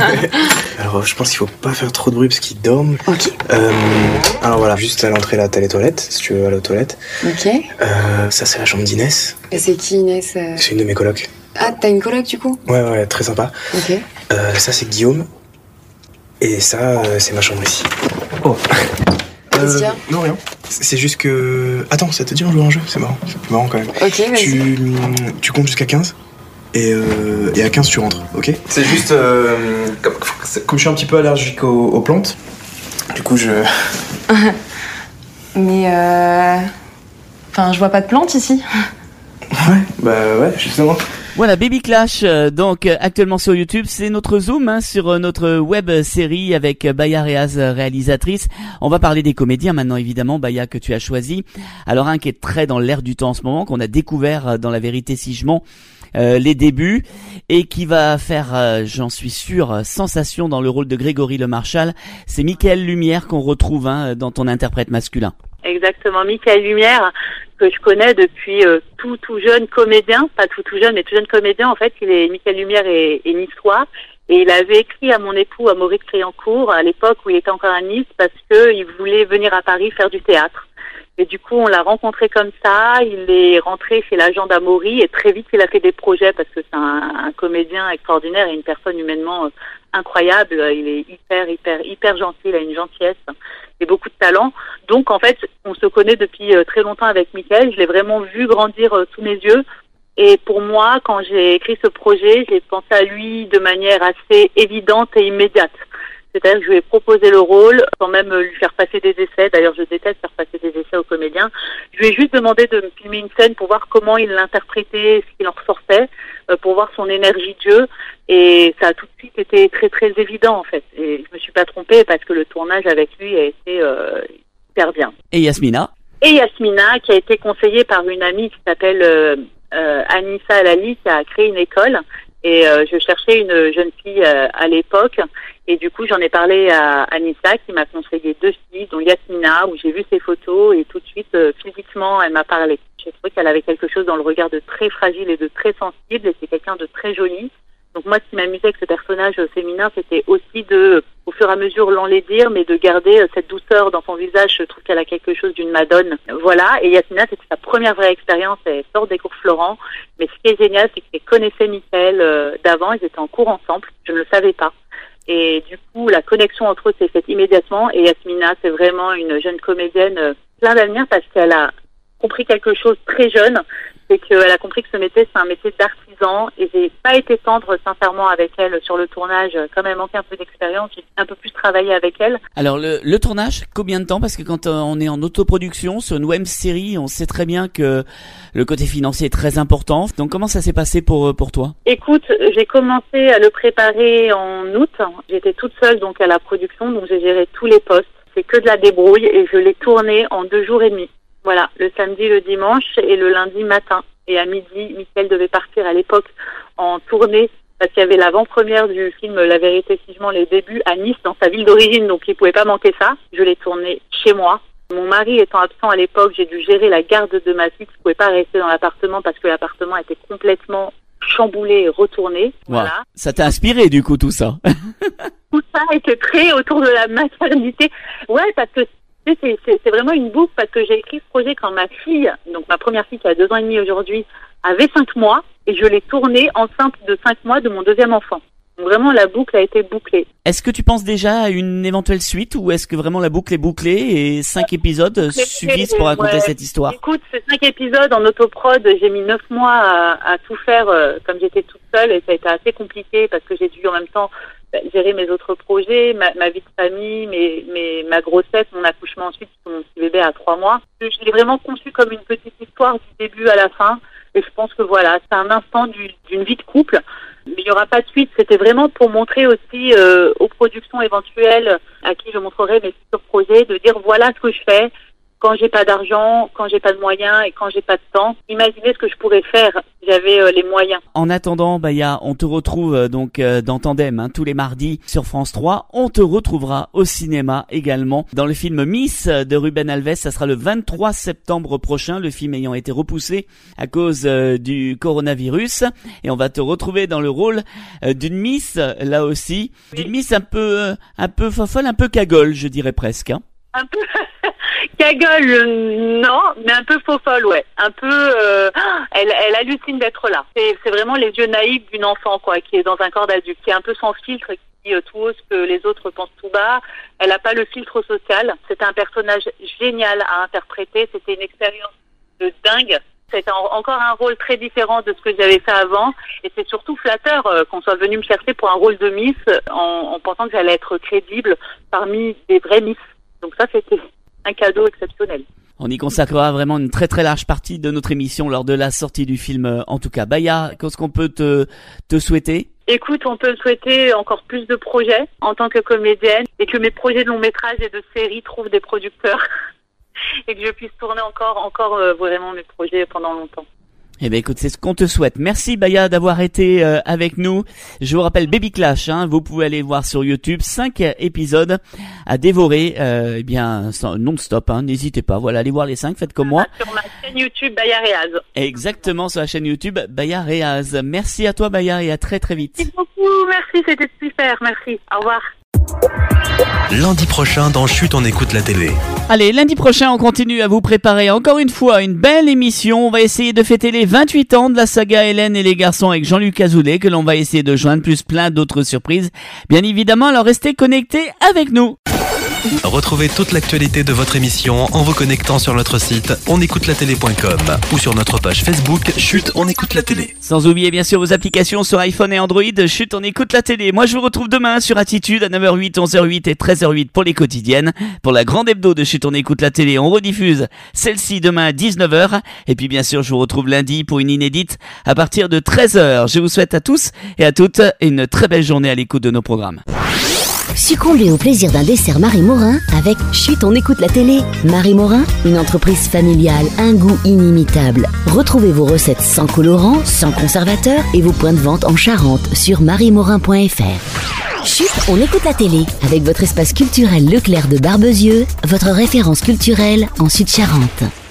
[SPEAKER 13] Alors, je pense qu'il faut pas faire trop de bruit parce qu'ils dorment.
[SPEAKER 12] Ok.
[SPEAKER 13] Alors voilà, juste à l'entrée là, t'as les toilettes, si tu veux aller aux toilettes.
[SPEAKER 12] Ok.
[SPEAKER 13] Ça, c'est la chambre d'Inès.
[SPEAKER 12] Et c'est qui Inès
[SPEAKER 13] C'est une de mes colocs.
[SPEAKER 12] Ah, t'as une coloc du coup?
[SPEAKER 13] Ouais, très sympa.
[SPEAKER 12] Ok.
[SPEAKER 13] Ça, c'est Guillaume. Et ça, c'est ma chambre ici. Oh.
[SPEAKER 12] Qu'est-ce qu'il y a?
[SPEAKER 13] Non, rien. C'est juste que... Attends, ça te dit on joue à un jeu? C'est marrant quand même.
[SPEAKER 12] Ok, vas-y.
[SPEAKER 13] Tu comptes jusqu'à 15 et à 15 tu rentres, ok? C'est juste... comme je suis un petit peu allergique aux plantes, du coup je...
[SPEAKER 12] Mais je vois pas de plantes ici.
[SPEAKER 13] Ouais, justement.
[SPEAKER 3] Voilà, Baby Clash, donc actuellement sur YouTube, c'est notre zoom sur notre web série avec Baya Reaz, réalisatrice. On va parler des comédiens maintenant, évidemment, Baya, que tu as choisi. Alors un qui est très dans l'air du temps en ce moment, qu'on a découvert dans La Vérité si je mens, les débuts, et qui va faire, j'en suis sûr, sensation dans le rôle de Grégory Le Marchal. C'est Mickaël Lumière qu'on retrouve dans ton interprète masculin.
[SPEAKER 11] Exactement, Mickaël Lumière, que je connais depuis tout jeune comédien, pas tout jeune, mais tout jeune comédien. En fait, Mickaël Lumière est niçois, et il avait écrit à mon époux, à Maurice Créancourt, à l'époque où il était encore à Nice, parce qu'il voulait venir à Paris faire du théâtre. Et du coup, on l'a rencontré comme ça, il est rentré chez l'agent d'Amaury, et très vite, il a fait des projets, parce que c'est un comédien extraordinaire et une personne humainement incroyable. Il est hyper gentil, il a une gentillesse et beaucoup de talent. Donc, en fait, on se connaît depuis très longtemps avec Mickaël. Je l'ai vraiment vu grandir sous mes yeux. Et pour moi, quand j'ai écrit ce projet, j'ai pensé à lui de manière assez évidente et immédiate. C'est-à-dire que je lui ai proposé le rôle sans même lui faire passer des essais. D'ailleurs, je déteste faire passer des essais aux comédiens. Je lui ai juste demandé de me filmer une scène pour voir comment il l'interprétait, ce qu'il en ressortait, pour voir son énergie de jeu. Et ça a tout de suite été très très évident en fait. Et je me suis pas trompée parce que le tournage avec lui a été hyper bien.
[SPEAKER 3] Et Yasmina
[SPEAKER 11] qui a été conseillée par une amie qui s'appelle Anissa Alali, qui a créé une école. Et je cherchais une jeune fille à l'époque, et du coup j'en ai parlé à Anissa qui m'a conseillé 2 filles, dont Yasmina, où j'ai vu ses photos, et tout de suite physiquement elle m'a parlé. J'ai trouvé qu'elle avait quelque chose dans le regard de très fragile et de très sensible, et c'est quelqu'un de très joli. Donc moi, ce qui m'amusait avec ce personnage féminin, c'était aussi de, au fur et à mesure, l'enlaidir, mais de garder cette douceur dans son visage. Je trouve qu'elle a quelque chose d'une madone. Voilà. Et Yasmina, c'était sa première vraie expérience. Elle sort des cours Florent, Mais ce qui est génial, c'est qu'ils connaissaient Mickaël d'avant, ils étaient en cours ensemble, je ne le savais pas. Et du coup, la connexion entre eux s'est faite immédiatement. Et Yasmina, c'est vraiment une jeune comédienne plein d'avenir parce qu'elle a compris quelque chose très jeune. C'est qu'elle a compris que ce métier, c'est un métier d'artisan. Et j'ai pas été tendre, sincèrement, avec elle sur le tournage. Comme elle manquait un peu d'expérience, j'ai un peu plus travaillé avec elle.
[SPEAKER 3] Alors, le tournage, combien de temps? Parce que quand on est en autoproduction, sur une web série, on sait très bien que le côté financier est très important. Donc, comment ça s'est passé pour toi?
[SPEAKER 11] Écoute, j'ai commencé à le préparer en août. J'étais toute seule, donc, à la production. Donc, j'ai géré tous les postes. C'est que de la débrouille et je l'ai tourné en 2 jours et demi. Voilà, le samedi, le dimanche et le lundi matin. Et à midi, Mickaël devait partir à l'époque en tournée parce qu'il y avait l'avant-première du film La vérité si je mens, les débuts à Nice, dans sa ville d'origine, donc il pouvait pas manquer ça. Je l'ai tourné chez moi. Mon mari étant absent à l'époque, j'ai dû gérer la garde de ma fille. Je pouvais pas rester dans l'appartement parce que l'appartement était complètement chamboulé et retourné. Voilà.
[SPEAKER 3] Wow. Ça t'a inspiré du coup tout ça?
[SPEAKER 11] Tout ça était très autour de la maternité. Ouais, parce que c'est vraiment une boucle parce que j'ai écrit ce projet quand ma fille, donc ma première fille qui a 2 ans et demi aujourd'hui, avait 5 mois et je l'ai tournée enceinte de 5 mois de mon 2e enfant. Donc vraiment la boucle a été bouclée.
[SPEAKER 3] Est-ce que tu penses déjà à une éventuelle suite ou est-ce que vraiment la boucle est bouclée et 5 épisodes suffisent pour raconter cette histoire?
[SPEAKER 11] Écoute, c'est 5 épisodes en autoprod, j'ai mis 9 mois à tout faire comme j'étais toute seule et ça a été assez compliqué parce que j'ai dû en même temps gérer mes autres projets, ma vie de famille, ma grossesse, mon accouchement ensuite, mon petit bébé à 3 mois. Je l'ai vraiment conçu comme une petite histoire du début à la fin. Et je pense que voilà, c'est un instant d'une vie de couple. Mais il n'y aura pas de suite. C'était vraiment pour montrer aussi aux productions éventuelles à qui je montrerai mes futurs projets, de dire voilà ce que je fais quand j'ai pas d'argent, quand j'ai pas de moyens et quand j'ai pas de temps. Imaginez ce que je pourrais faire si j'avais les moyens.
[SPEAKER 3] En attendant, Baya, on te retrouve donc dans Tandem tous les mardis sur France 3. On te retrouvera au cinéma également dans le film Miss de Ruben Alves. Ça sera le 23 septembre prochain, le film ayant été repoussé à cause du coronavirus. Et on va te retrouver dans le rôle d'une Miss, là aussi. D'une Miss un peu fofolle, un peu cagole, je dirais presque. Hein.
[SPEAKER 11] Un peu cagole, non, mais un peu faux-folle, ouais. Un peu, elle hallucine d'être là. C'est vraiment les yeux naïfs d'une enfant, quoi, qui est dans un corps d'adulte, qui est un peu sans filtre, qui dit tout haut ce que les autres pensent tout bas. Elle n'a pas le filtre social. C'était un personnage génial à interpréter. C'était une expérience de dingue. C'était encore un rôle très différent de ce que j'avais fait avant. Et c'est surtout flatteur qu'on soit venu me chercher pour un rôle de Miss en pensant que j'allais être crédible parmi des vrais Miss. Donc ça, c'était un cadeau exceptionnel.
[SPEAKER 3] On y consacrera vraiment une très très large partie de notre émission lors de la sortie du film. En tout cas, Baya, qu'est-ce qu'on peut te souhaiter?
[SPEAKER 11] Écoute, on peut souhaiter encore plus de projets en tant que comédienne et que mes projets de long métrage et de série trouvent des producteurs et que je puisse tourner encore vraiment mes projets pendant longtemps.
[SPEAKER 3] Eh ben écoute, c'est ce qu'on te souhaite. Merci Baya d'avoir été avec nous. Je vous rappelle Baby Clash, vous pouvez aller voir sur YouTube 5 épisodes à dévorer non-stop, n'hésitez pas. Voilà, allez voir les 5, faites comme moi.
[SPEAKER 11] Sur ma chaîne YouTube Baya Reaz.
[SPEAKER 3] Exactement, sur la chaîne YouTube Baya Reaz. Merci à toi Baya et à très très vite.
[SPEAKER 11] Merci beaucoup, merci, c'était super, merci. Au revoir.
[SPEAKER 1] Lundi prochain dans Chut, on écoute la télé.
[SPEAKER 3] Allez, lundi prochain, on continue à vous préparer encore une fois une belle émission. On va essayer de fêter les 28 ans de la saga Hélène et les garçons avec Jean-Luc Azoulay, que l'on va essayer de joindre, plus plein d'autres surprises. Bien évidemment, alors restez connectés avec nous.
[SPEAKER 1] Retrouvez toute l'actualité de votre émission en vous connectant sur notre site onécoutelatélé.com ou sur notre page Facebook Chut, on écoute la télé.
[SPEAKER 3] Sans oublier bien sûr vos applications sur iPhone et Android. Chut, on écoute la télé. Moi je vous retrouve demain sur Attitude à 9h08, 11h08 et 13h08 pour les quotidiennes. Pour la grande hebdo de Chut, on écoute la télé, on rediffuse celle-ci demain à 19h. Et puis bien sûr je vous retrouve lundi pour une inédite à partir de 13h. Je vous souhaite à tous et à toutes une très belle journée à l'écoute de nos programmes.
[SPEAKER 2] Succombez au plaisir d'un dessert Marie Morin avec Chut, on écoute la télé. Marie Morin, une entreprise familiale, un goût inimitable. Retrouvez vos recettes sans colorants, sans conservateurs et vos points de vente en Charente sur mariemorin.fr. Chut, on écoute la télé avec votre espace culturel Leclerc de Barbezieux, votre référence culturelle en Sud-Charente.